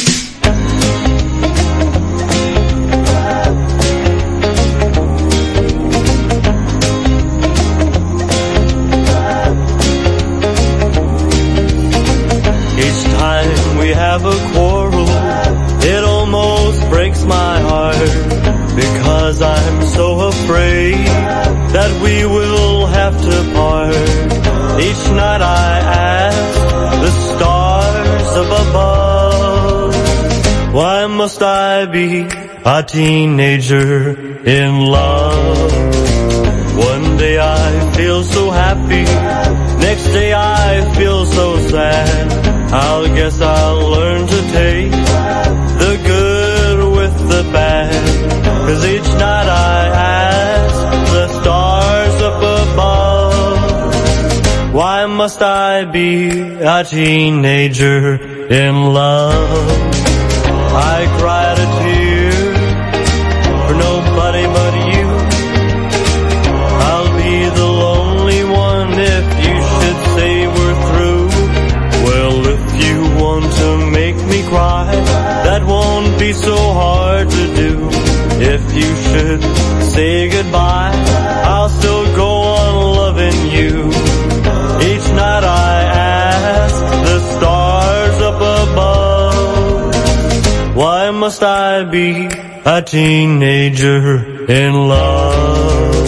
We have a quarrel, it almost breaks my heart, because I'm so afraid that we will have to part. Each night I ask the stars up above, why must I be a teenager in love? One day I feel so happy, next day I feel so sad. I guess I'll learn to take the good with the bad, 'cause each night I ask the stars up above, why must I be a teenager in love? I cried a tear for nobody but you. I'll be the lonely one if you should say we're through. Well, if you want to make me cry, that won't be so hard to do. If you should say goodbye, I'll still go on loving you. Each night I ask the stars up above, why must I be a teenager in love?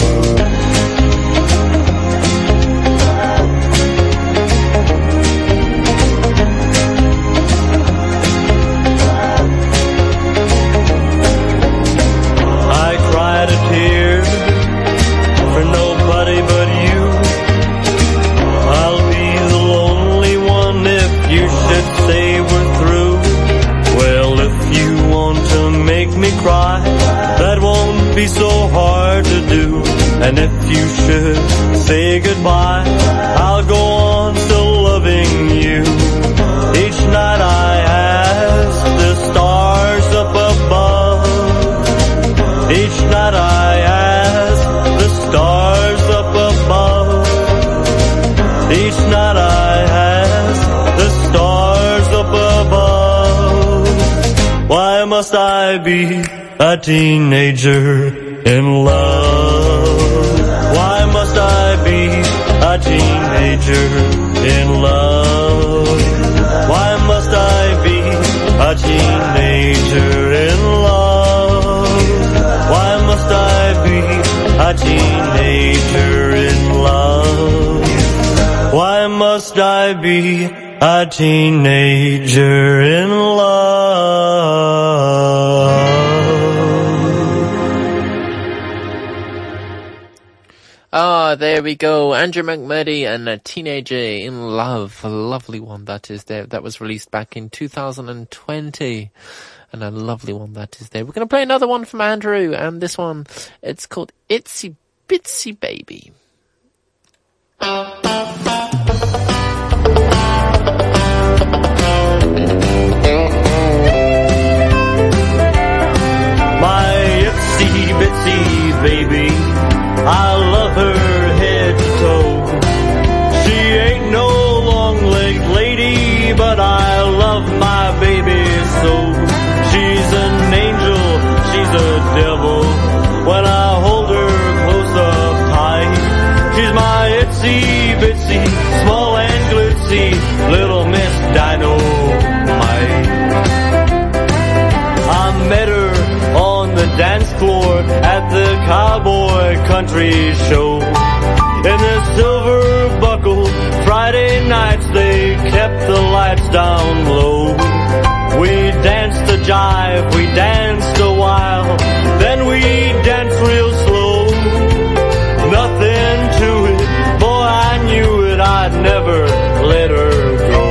Cry, that won't be so hard to do. And if you should say goodbye, I'll go on still loving you. Each night I ask the stars up above, each night I ask the stars up above, each night I ask the stars up above, why must I be a teenager in love? Why must I be a teenager in love? Why must I be a teenager in love? a teenager in love. Ah, there we go. Andrew McMurdy and A Teenager in Love. A lovely one that is there. That was released back in 2020. And a lovely one that is there. We're going to play another one from Andrew. And this one, it's called Itsy Bitsy Baby. My itsy bitsy baby, I love her head to toe. She ain't no long-legged lady, but I love my baby so. She's an angel, she's a devil, when I hold her close up tight. She's my itsy bitsy, small and glitzy, little Miss Dynamite. I met her on the dance floor at the Cowboy Country Show. In the Silver Buckle, Friday nights they kept the lights down low. We danced a jive, we danced a while, then we danced real slow. Nothing to it, boy I knew it, I'd never let her go.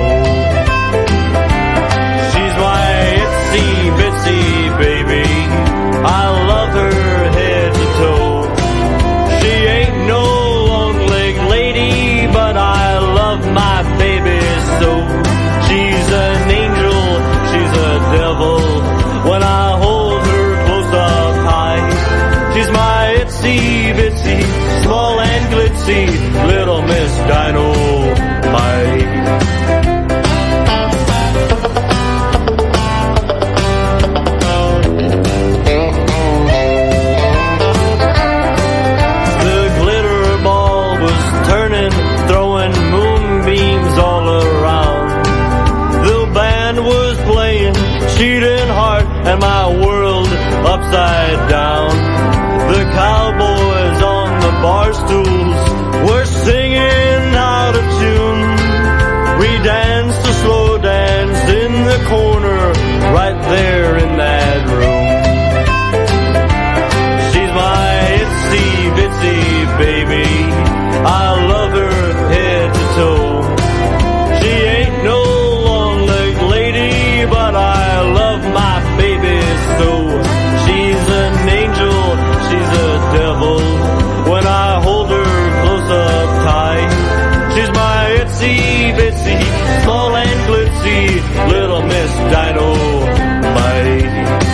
She's my itsy bitsy baby, I love her head to toe. She ain't no long-legged lady, but I love my baby so. She's an angel, she's a devil, when I hold her close up high. She's my itsy bitsy, small and glitzy, little Miss Dynamite. Cheating heart and my world upside down. The cowboys on the bar stools were singing out of tune. We danced a slow dance in the corner right there in that room. She's my itsy bitsy baby, I love her head to toe. She ain't no long-legged lady, but I love my baby so. She's an angel, she's a devil, when I hold her close up tight. She's my itsy bitsy, small and glitzy, little Miss Dynamite.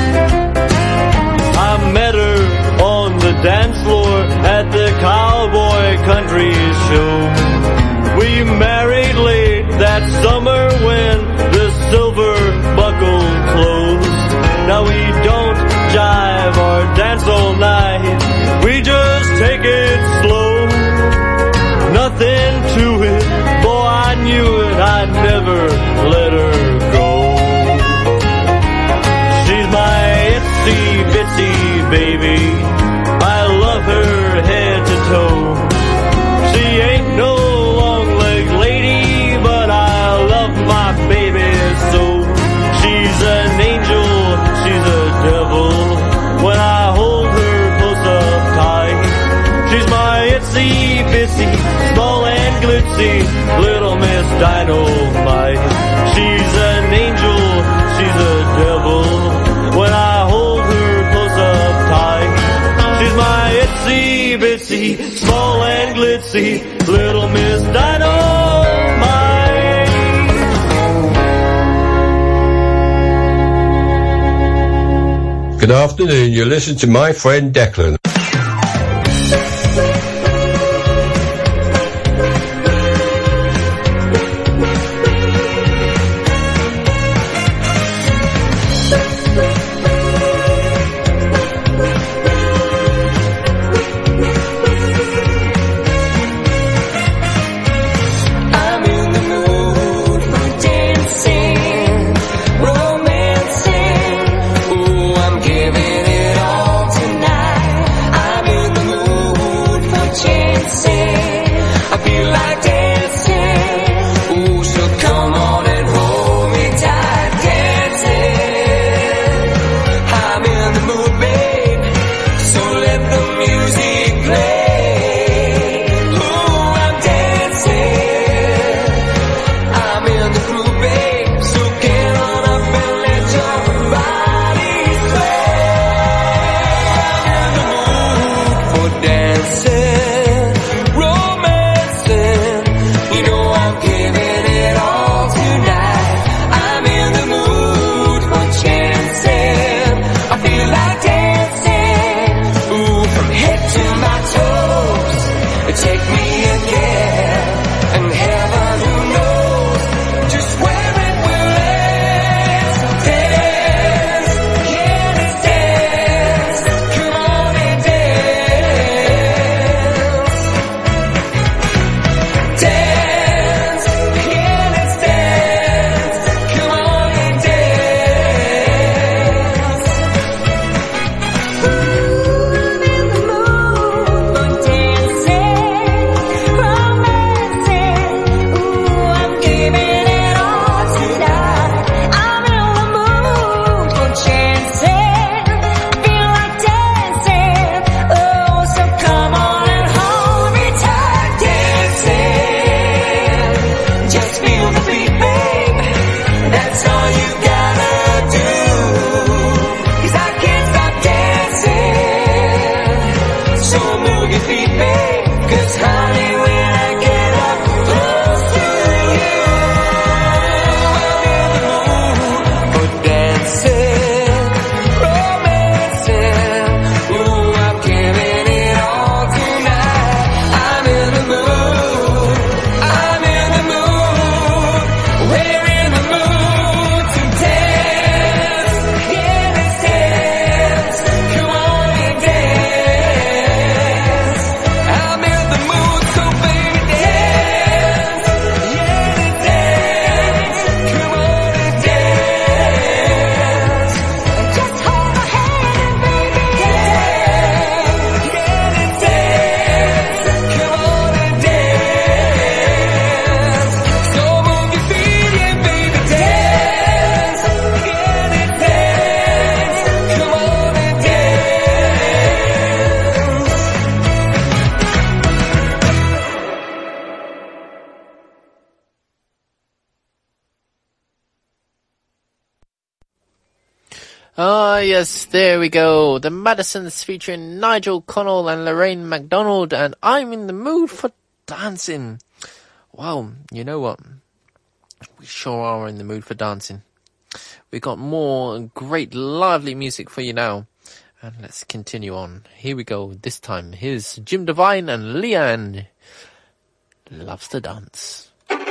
I met her on the dance floor at the Cowboy Country Show. We married late that summer when the Silver Buckle closed. Now we don't jive or dance all night, we just take it slow. Nothing to it, boy I knew it, I'd never let her go. She's my itsy bitsy baby, I love her head to toe. She ain't no long-legged lady, but I love my baby so. She's an angel, she's a devil, when I hold her close up tight. She's my itsy bitsy, small and glitzy, little Miss Dynamite. She's an angel, she's a devil, when I hold her close up tight. She's my itsy bitsy, small and glitzy, little Miss Dynamite. Good afternoon, you listen to my friend Declan. I'm in the mood for dancing, romancing. Ooh, I'm giving it all tonight. Ah, yes, there we go. The Madisons featuring Nigel Connell and Lorraine MacDonald, and I'm in the mood for dancing. Wow, you know what? We sure are in the mood for dancing. We got more great, lively music for you now. And let's continue on. Here we go. This time, here's Jim Devine and Leanne. Loves to dance.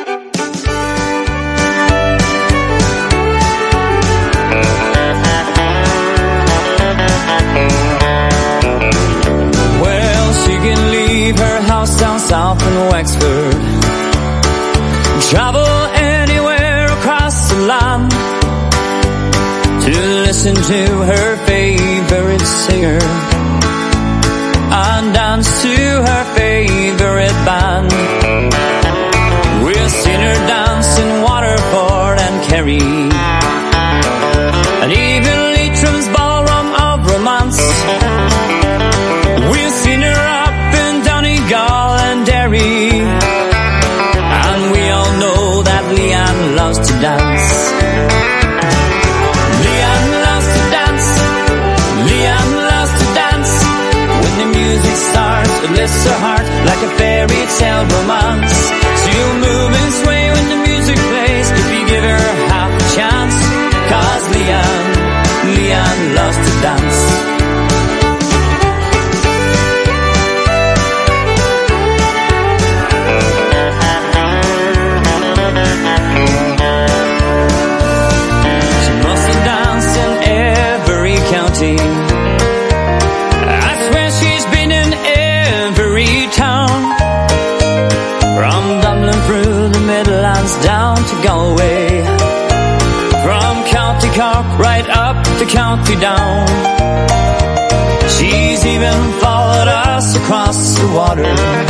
Well, she can leave her house down south in Wexford, travel anywhere across the land to listen to her favorite singer and dance to her favorite band. We've seen her dance in Waterford and Kerry, and even Leitrim's ballroom of romance. We've seen her up in Donegal and Derry, and we all know that Leanne loves to dance. Leanne loves to dance. Leanne loves to dance. When the music starts, it lifts her heart like a fairy tale romance. She'll move and sway when the music plays if you give her half a chance. 'Cause Leanne loves to dance. She must have danced in every county. I swear she's been in every town, from Dublin through the Midlands down to Galway, from County Cork right up to County Down. She's even followed us across the water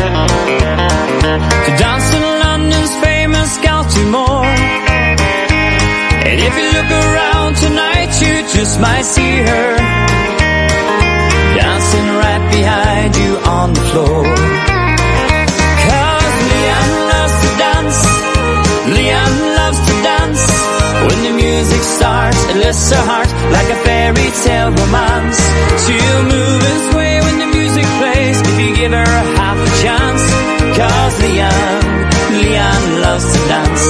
to dance in London's famous Galtymore. And if you look around tonight, you just might see her dancing right behind you on the floor. 'Cause Leanne loves to dance. Leanne loves to dance. When the music starts, it lifts her heart like a fairy tale romance. She'll move and sway when the music plays if you give her half a chance. 'Cause Leanne loves to dance.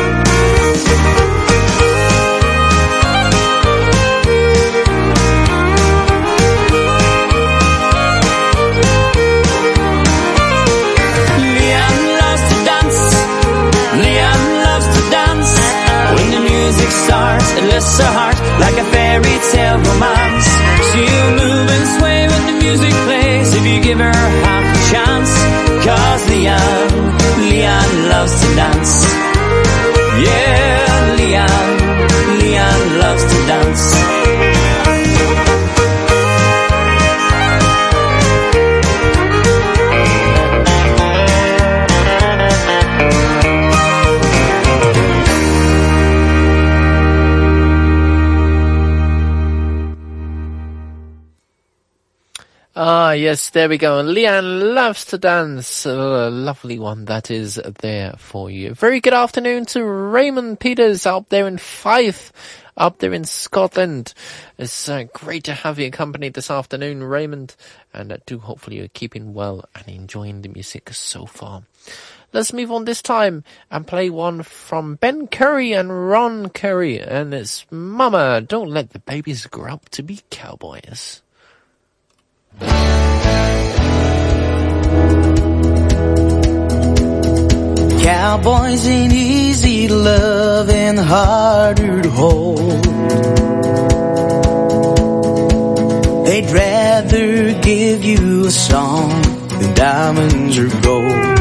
Leanne loves to dance. Leanne loves to dance. When the music starts, it lifts her heart like a fairy tale romance. She'll move and sway when the music plays if you give her half a chance. 'Cause Leanne loves to dance. Yeah, Leanne loves to dance. Ah, yes, there we go. And Leanne loves to dance. A lovely one that is there for you. Very good afternoon to Raymond Peters up there in Fife, up there in Scotland. It's great to have you accompanied this afternoon, Raymond. And I do hopefully you're keeping well and enjoying the music so far. Let's move on this time and play one from Ben Curry and Ron Curry. And it's Mama, Don't Let the Babies Grow Up to Be Cowboys. Cowboys ain't easy to love and harder to hold. They'd rather give you a song than diamonds or gold.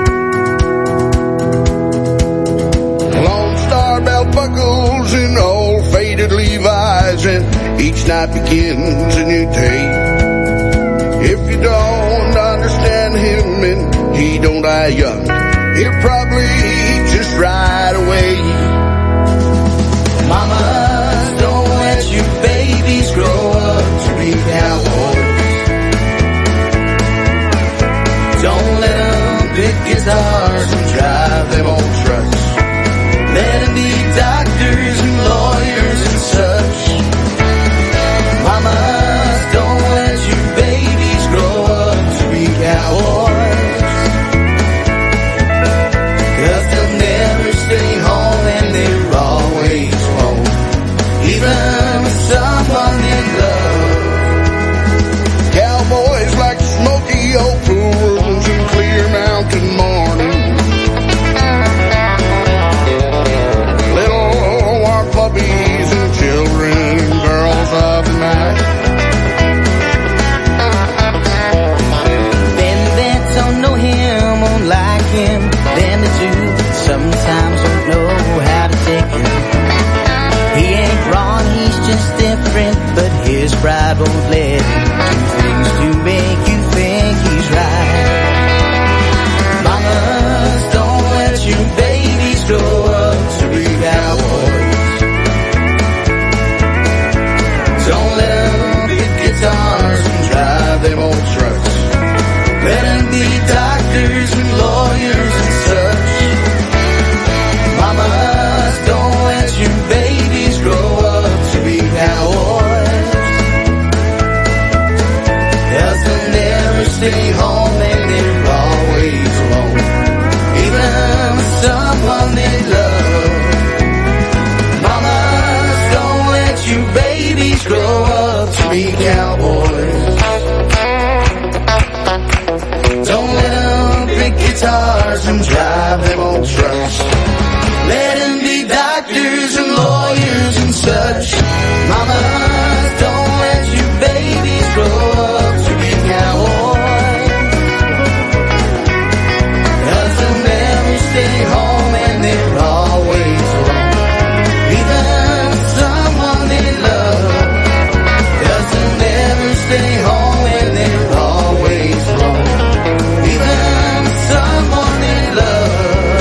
Lone Star belt buckles and old faded Levi's, and each night begins a new day. If you don't understand him and he don't die young, he'll probably just ride away. Mama, don't let your babies grow up to be cowboys. Don't let them pick guitars and drive them old trucks. Let them be doctors and lawyers and such. don't let him do things to make you think he's right. Mamas, don't let your babies grow up to be cowboys. Don't let them pick guitars and drive them old trucks. Let them be doctors and lawyers and such. Mamas, don't let your babies grow up to be cowboys. 'Cause they'll never stay home and they're always alone, even with someone they love. Mamas, don't let your babies grow up to be cowboys. Don't let them pick guitars and drive them old trucks. Let them be doctors and lawyers and such. Mamas, don't let your babies grow up to be cowboys. 'Cause they'll never stay home and they're always alone, even someone they love. 'Cause they'll never stay home and they're always alone, even someone they love.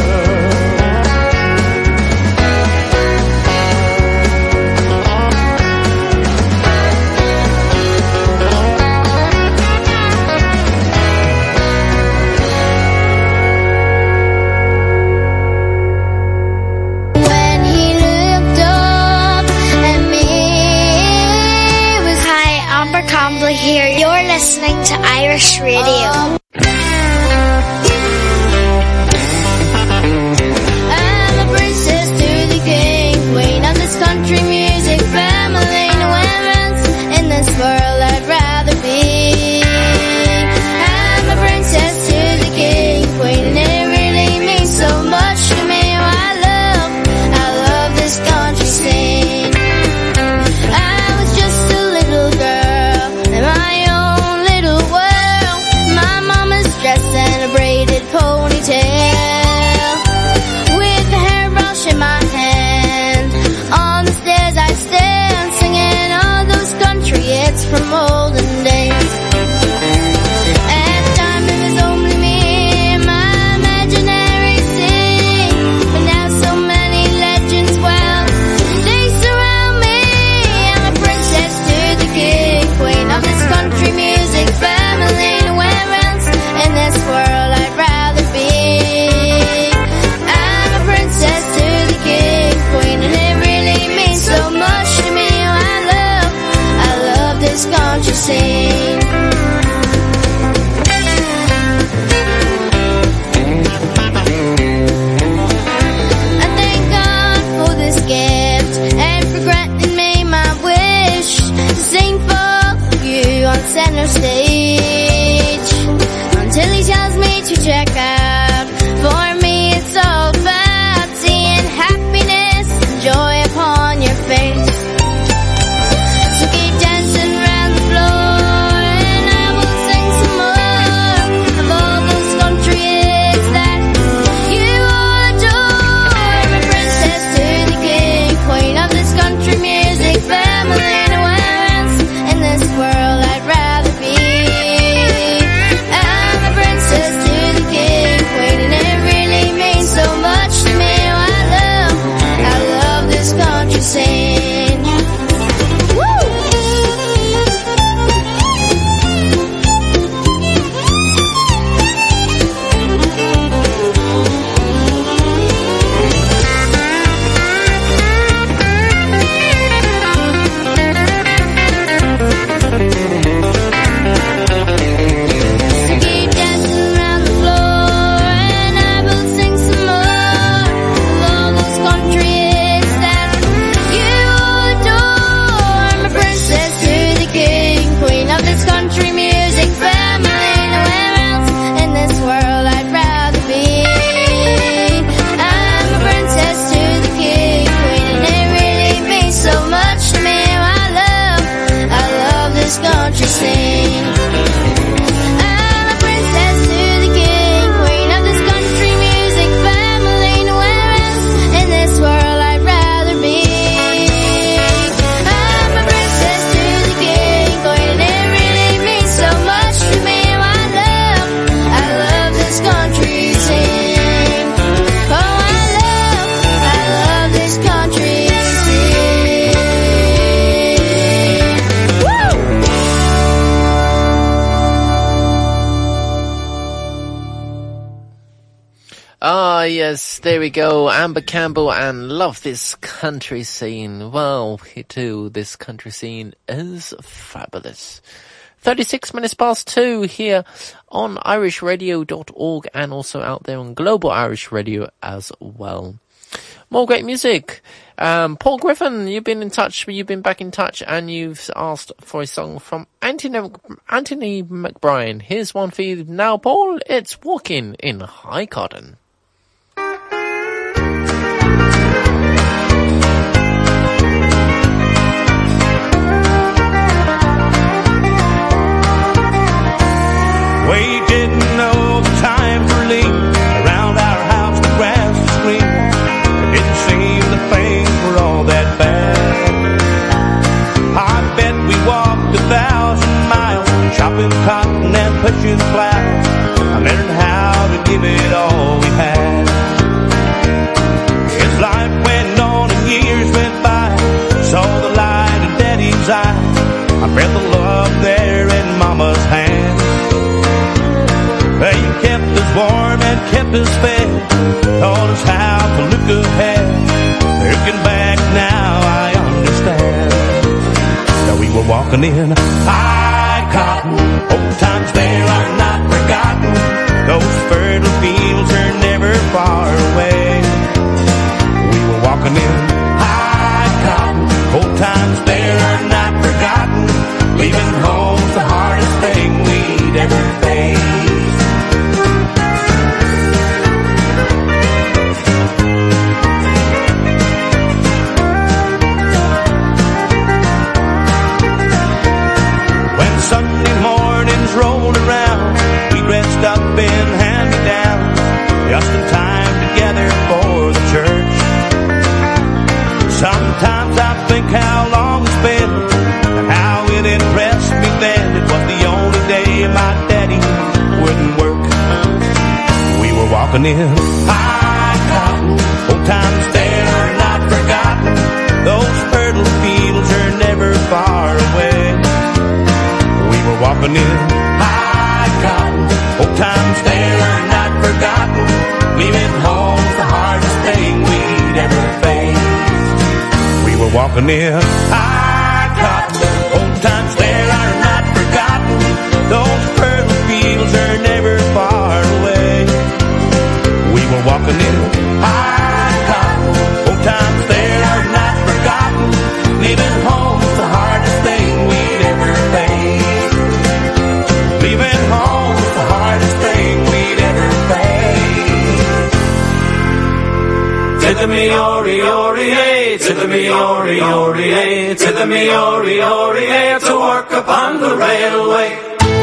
When he looked up at me, it was hi, Amber Campbell here. You're listening to Irish Radio. I'm a princess to the king, queen of this country music family. No one else in this world I'd rather be. I'm a princess to the king, queen, and it really means so much to me. I love this country scene. I was just a little girl in my own little world. My mama's dress and a braided ponytail, with the hairbrush in my hand. On the stairs I'd stand, singing all those country hits from olden days. At the time it was only me and my imaginary scene, but now so many legends, well, they surround me. I'm a princess to the king, queen of this country music family. Nowhere else in this world I'd rather be. I'm a princess to the king, queen, and it really means so much to me. I love this country scene. I thank God for this gift and for granting me my wish to sing for you on center stage, until he tells me to check out. For me it's all about seeing happiness and joy upon your face. So keep dancing around the floor and I will sing some more of all those country hits that you all adore. I'm a princess to the king, queen of this country music family. Nowhere else in this world I'd rather be. I'm a princess to the king, queen, and it really means so much to me. I love this country scene. Woo! So keep dancing around the floor and I will sing some more of all those country hits that you adore. I'm a princess to the king, queen of this country music family. Nowhere else in this world I'd rather be. I'm a princess to the king, queen, and it really means so much to me. I love this country scene. I'm a princess to the king, queen of this country music family. Nowhere else in this world I'd rather be. I'm a princess to the king, queen Yes, there we go. Amber Campbell and Love This Country Scene. Well, me too. This country scene is fabulous. 36 minutes past 2 here on irishradio.org and also out there on Global Irish Radio as well. More great music. Paul Griffin, you've been back in touch, and you've asked for a song from Anthony McBride. Here's one for you now, Paul. It's Walking in High Cotton. We didn't know the time for leave. Around our house the grass was green. It didn't seem that things were all that bad. I bet we walked 1,000 miles, chopping cotton and pushing plows. I learned how to give it all we had. As life went on and years went by, saw the light in Daddy's eyes. I felt the love there in Mama's hands. He kept us warm and kept us fed, taught us how to look ahead. Looking back now, I understand that we were walking in high cotton. Old times there are not forgotten. Those fertile fields are never far away. We were walking in high cotton. Old times there are not forgotten. Leaving home's the hardest thing we'd ever face. Sunday mornings rolled around, we dressed up in hand-me-downs, just in time together for the church. Sometimes I think how long it's been, and how it impressed me then. It was the only day my daddy wouldn't work. We were walking in high cotton. Old times there are not forgotten. Those fertile fields are never far away. We're walking in high cotton. Old times there are not forgotten. Leaving home's the hardest thing we'd ever face. We were walking in high cotton. Old times there are not forgotten. Those fertile fields are never far away. We were walking in high cotton. Old times there are not forgotten. Leaving home's the hardest thing we'd ever face. Leaving home's the hardest thing we'd ever face. To the me-ori-ori-ay, to the me-ori-ori-ay, to the me-ori-ori-ay, to work upon the railway.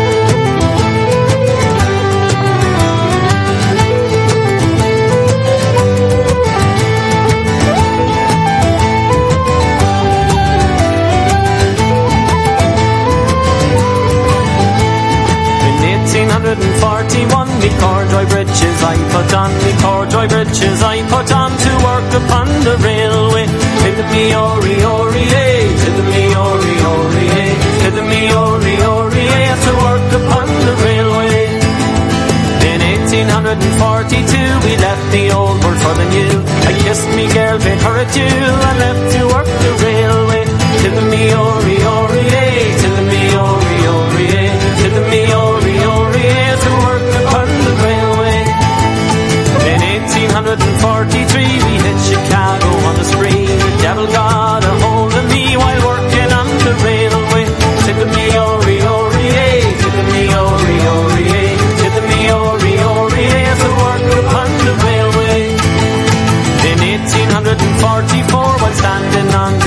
In 1841, me corduroy breeches I put on, me corduroy breeches I put on to work upon the railway. To the me-ori-ori-ay, to the me-ori-ori-ay, to the me-ori-ori-ay, to work upon the railway. In 1842, we left the old world for the new. I kissed me girl, bid her adieu, I left to work the railway. To the me-ori-ori-ay, to the me-ori-ori-ay, to the me-ori-ori-ay, to work upon the railway. In 1843, we hit Chicago on the spree. The devil got a hold of me while working on the railway. To the me-ori-ori-ay, to the me-ori-ori-ay, to the me-ori-ori-ay, to work upon the railway. In 1844, while standing on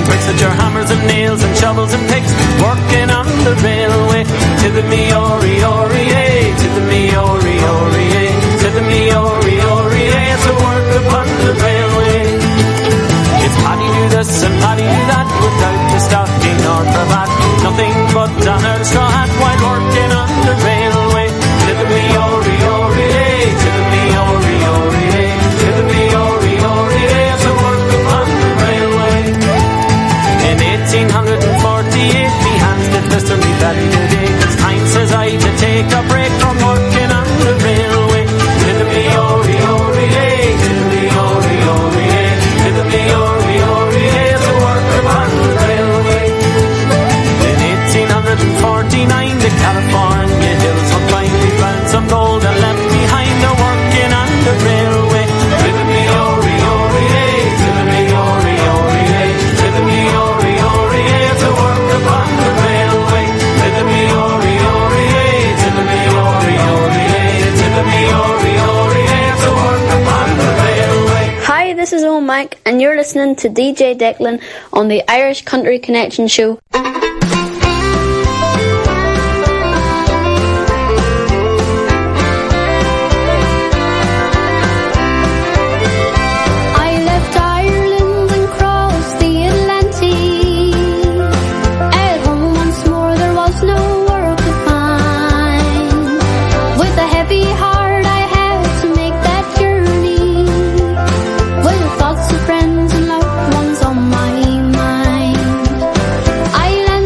bricks that your hammers and nails and shovels and picks, working on the railway. To the me-ori-ori-ay, to the me-ori-ori-ay, to the me-ori-ori-ay, it's a work upon the railway. It's Paddy do this and Paddy do that, without the stocking or cravat, nothing but an old straw hat while working on the railway. To the me-ori-ori-ay, to the me-ori-ori-ay, to the me-ori-ori-ay, it's a work upon the railway. In 1848, me hands did blister me belly today. It's time, says I, to take a break from working on the railway. To the me-ori-ori-ay, to the me-ori-ori-ay, to the me-ori-ori-ay, it's a work upon the railway. In 1849, the California hills were finally found some gold and left behind a working on the railway. To the me-ori-ori-ay, to the me-ori-ori-ay, to the me-ori-ori-ay, it's a work upon the railway. To the me-ori-ori-ay, to the me-ori-ori-ay, to the me-ori-ori-ay, it's a work upon the railway. Hi, this is Old Mike, and you're listening to DJ Declan on the Irish Country Connection show. I left Ireland and crossed the Atlantic. At home once more there was no work to find. With a heavy heart I had to make that journey, with the thoughts of friends and loved ones on my mind. I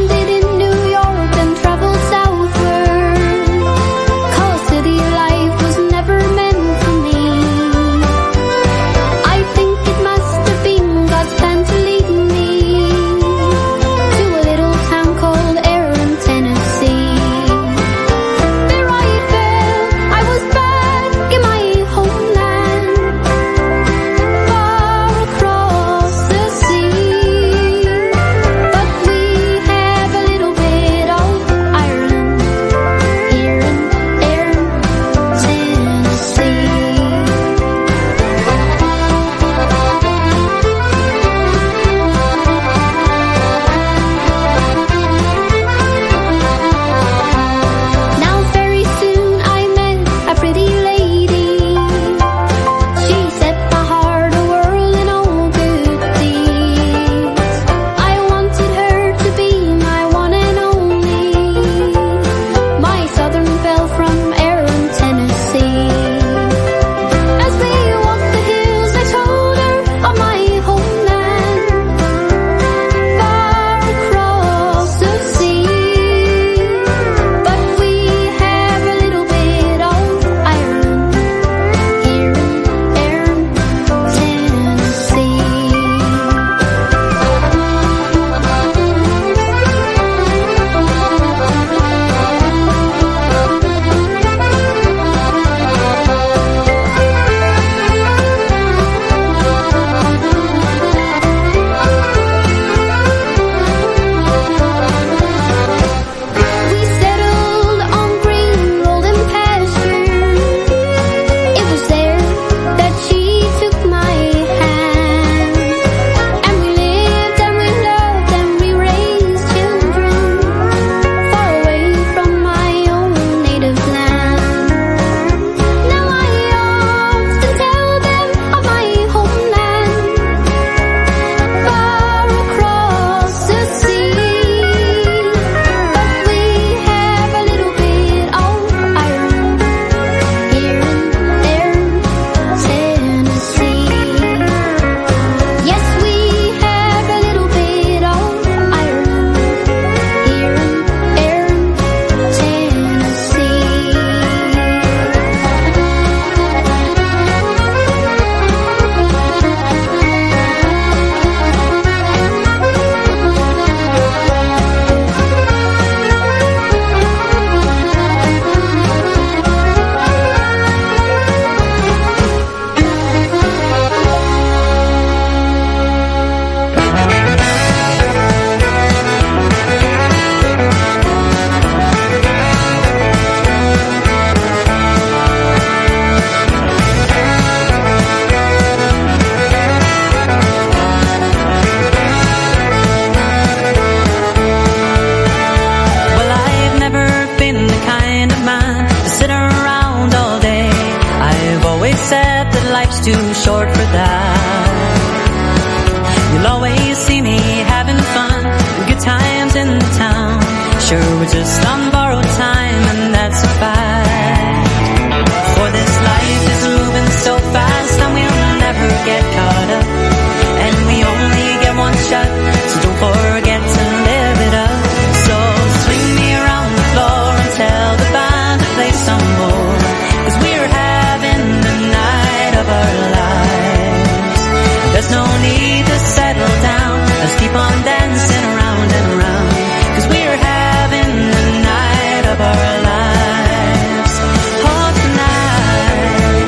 Sure, we're just on borrowed time, and that's a fact. For this life is moving so fast, and we'll never get caught up. And we only get one shot, so don't forget to live it up. So swing me around the floor and tell the band to play some more, 'cause we're having the night of our lives. There's no need to settle down, let's keep on dancing around and around, 'cause we're having the night of our lives. Oh, tonight.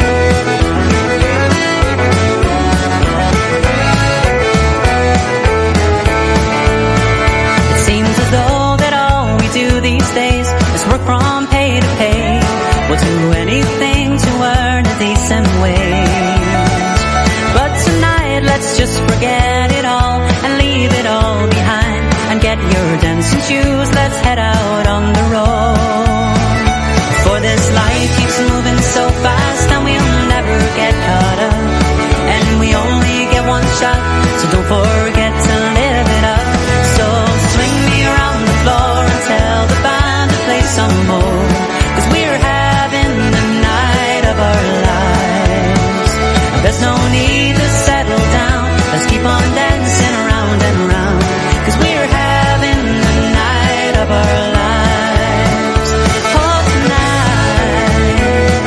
It seems as though that all we do these days is work from pay to pay. We'll do anything to earn a decent wage. But tonight, let's just forget it all and leave it all behind. And get your dancing shoes, let's head out on the road. For this life keeps moving so fast, and we'll never get caught up. And we only get one shot, so don't forget to live it up. So swing me around the floor and tell the band to play some more, 'cause we're having the night of our lives. There's no need to settle down, let's keep on dancing around and around, 'cause we're having the night of our lives. Oh, tonight.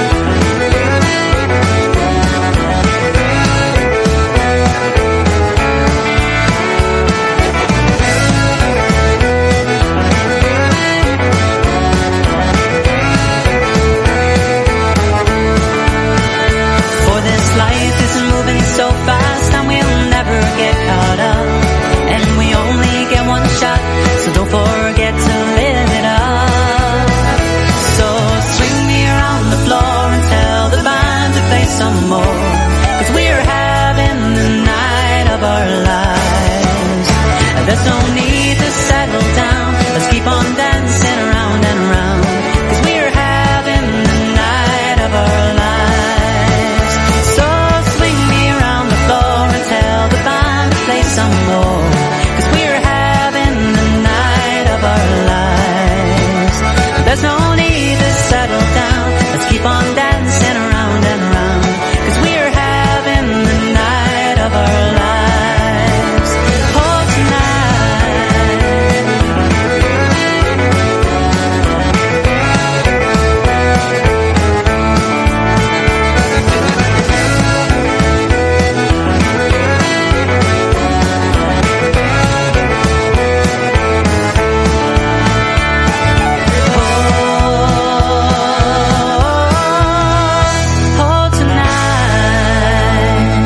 For this life is moving so fast, and we'll never get caught up. And we only get one shot, so don't forget to live it up. So swing me around the floor and tell the band to play some more, 'cause we're having the night of our lives. There's no need to settle down, let's keep on dancing around and around, 'cause we're having the night of our lives. So swing me around the floor and tell the band to play some more, 'cause we're having the night of our lives. There's no need to settle down, let's keep on dancing around and around, 'cause we're having the night of our lives. Oh, tonight. Oh, tonight.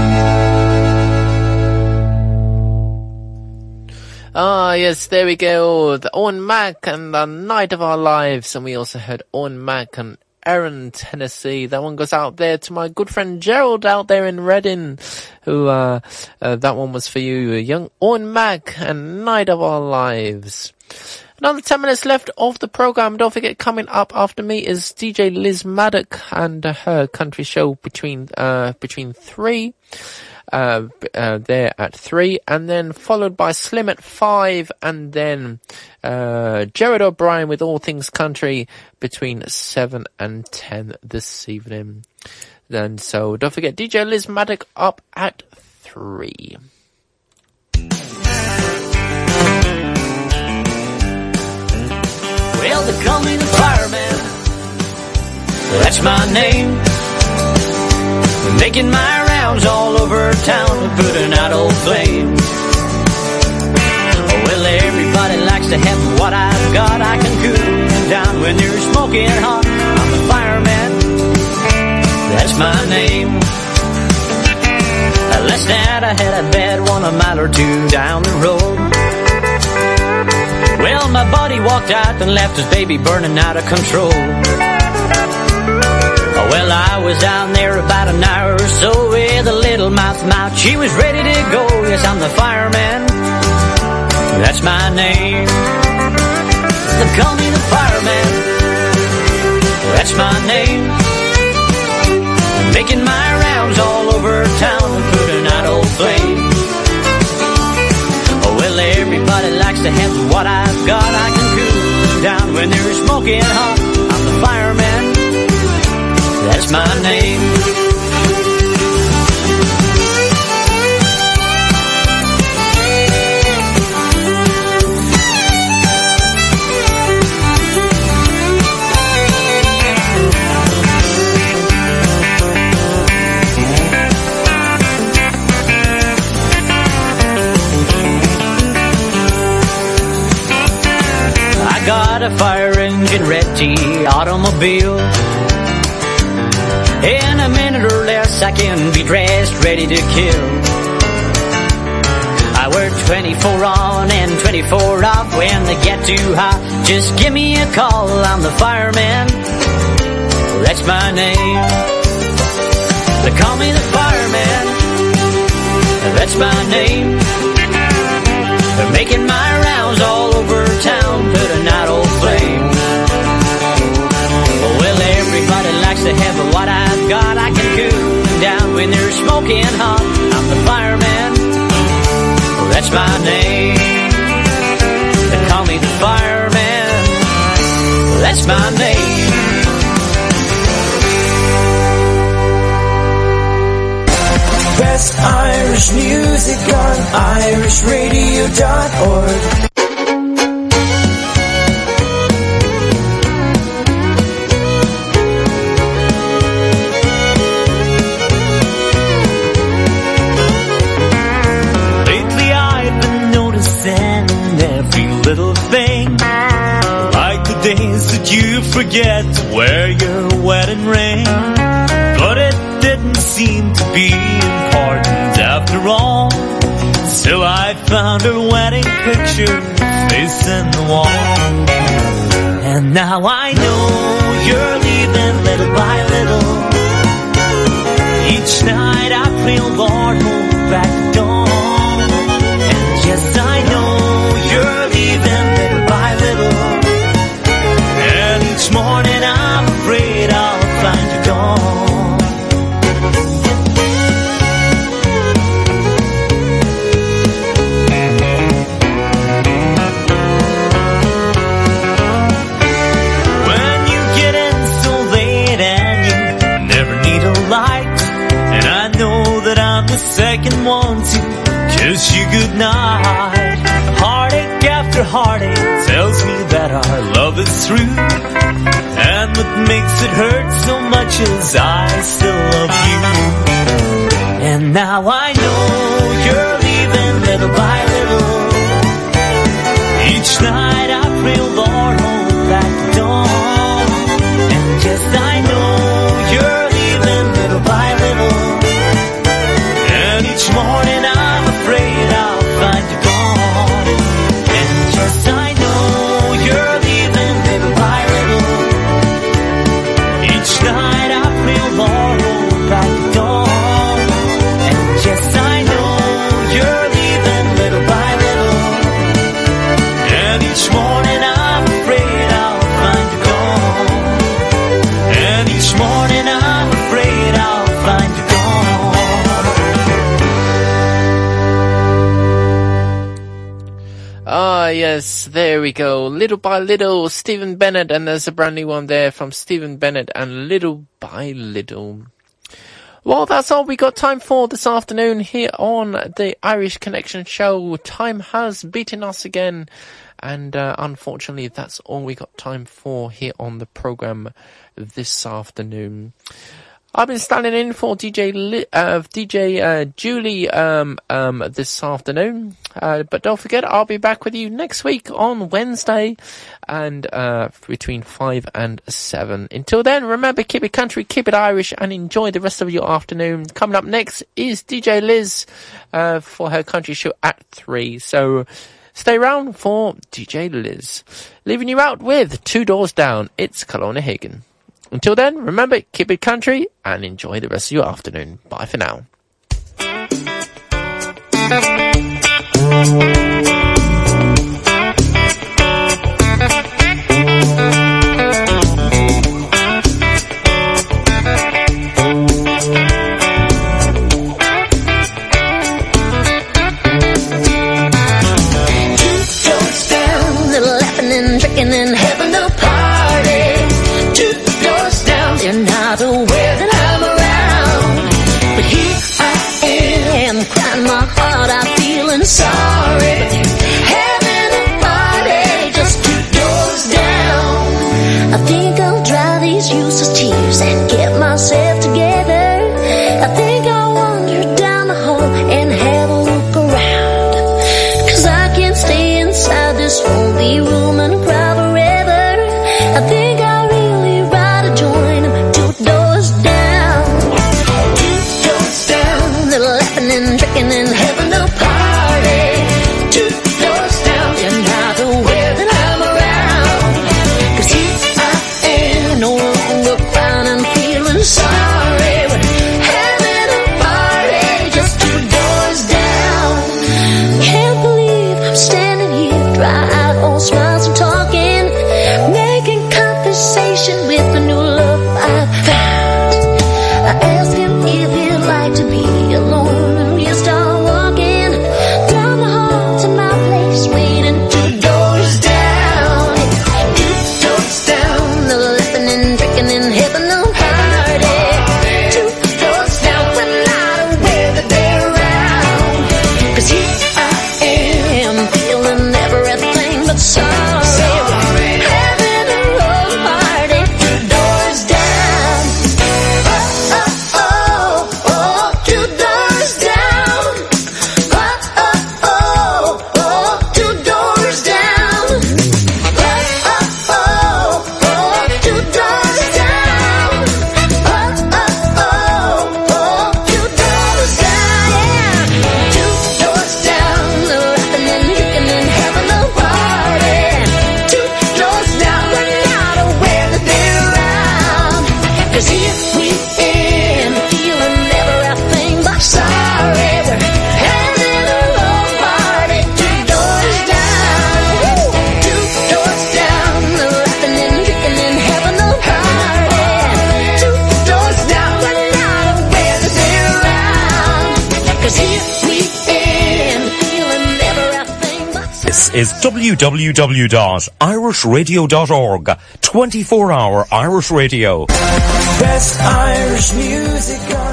Ah, yes, there we go. The Owen Mac and the Night of Our Lives. And we also heard Owen Mac and Erin, Tennessee. That one goes out there to my good friend Gerald out there in Reading, who, that one was for you, young Owen Mac and Night of Our Lives. Another 10 minutes left of the program. Don't forget, coming up after me is DJ Liz Maddock and her country show between 3. There at 3, and then followed by Slim at 5, and then Jared O'Brien with All Things Country between 7 and 10 this evening. Then so don't forget DJ Liz Maddock up at 3. Well, they call me the fireman, that's my name. Making my rounds all over town, putting out old flames. Well, everybody likes to have what I've got. I can cool them down when they're smoking hot. I'm the fireman, that's my name. Last night I had a bad one a mile or two down the road. Well, my buddy walked out and left his baby burning out of control. Well, I was down there about an hour or so with a little mouth. She was ready to go. Yes, I'm the fireman, that's my name. They call me the fireman, that's my name. Making my rounds all over town and putting out old flames. Well, everybody likes to have what I've got. I can cool them down when they're smoking hot. I'm the fireman, that's my name. Got a fire engine ready automobile. In a minute or less I can be dressed ready to kill. I work 24 on and 24 off. When they get too hot, just give me a call. I'm the fireman, that's my name. They call me the fireman, that's my name. They're making my rounds all over town, put a night old flame. Well, everybody likes to have what I've got. I can cool them down when they're smoking hot. I'm the fireman, that's my name. They call me the fireman, that's my name. Best Irish music on irishradio.org. Lately I've been noticing every little thing, like the days that you forget to wear your wedding ring. But it didn't seem to be important after all. Still I found her wedding picture facing the wall. And now I know you're leaving little by little. Each night I pray, oh Lord, hold back the dawn. And yes, I know you're leaving little by little. And each morning I'm afraid I'll find you gone. Second one to kiss you goodnight. Heartache after heartache tells me that our love is through. And what makes it hurt so much is I still love you. And now I know you're leaving little by little. Each night I pray, oh Lord, hold back the dawn. And yes, I know you're leaving little by little. Each morning I'm afraid I'll find you gone. And yes, I know you're leaving little by little. Each night I pray, oh Lord, hold back the dawn. And yes, I know you're leaving little by little. And each morning I'm afraid I'll find you gone. And each morning I'm afraid I'll find you gone. Ah, yes, there we go. Little by Little, Stephen Bennett, and there's a brand new one there from Stephen Bennett and Little by Little. Well, that's all we got time for this afternoon here on the Irish Connection Show. Time has beaten us again, and unfortunately that's all we got time for here on the program this afternoon. I've been standing in for DJ Julie this afternoon, but don't forget I'll be back with you next week on Wednesday and between 5 and 7. Until then, remember, keep it country, keep it Irish, and enjoy the rest of your afternoon. Coming up next is DJ Liz for her country show at 3, so stay around for DJ Liz. Leaving you out with Two Doors Down, it's Kelowna Hagen. Until then, remember, keep it country and enjoy the rest of your afternoon. Bye for now. Two doors down, little laughing and drinking in heaven. This is www.irishradio.org. 24-hour Irish radio. Best Irish music on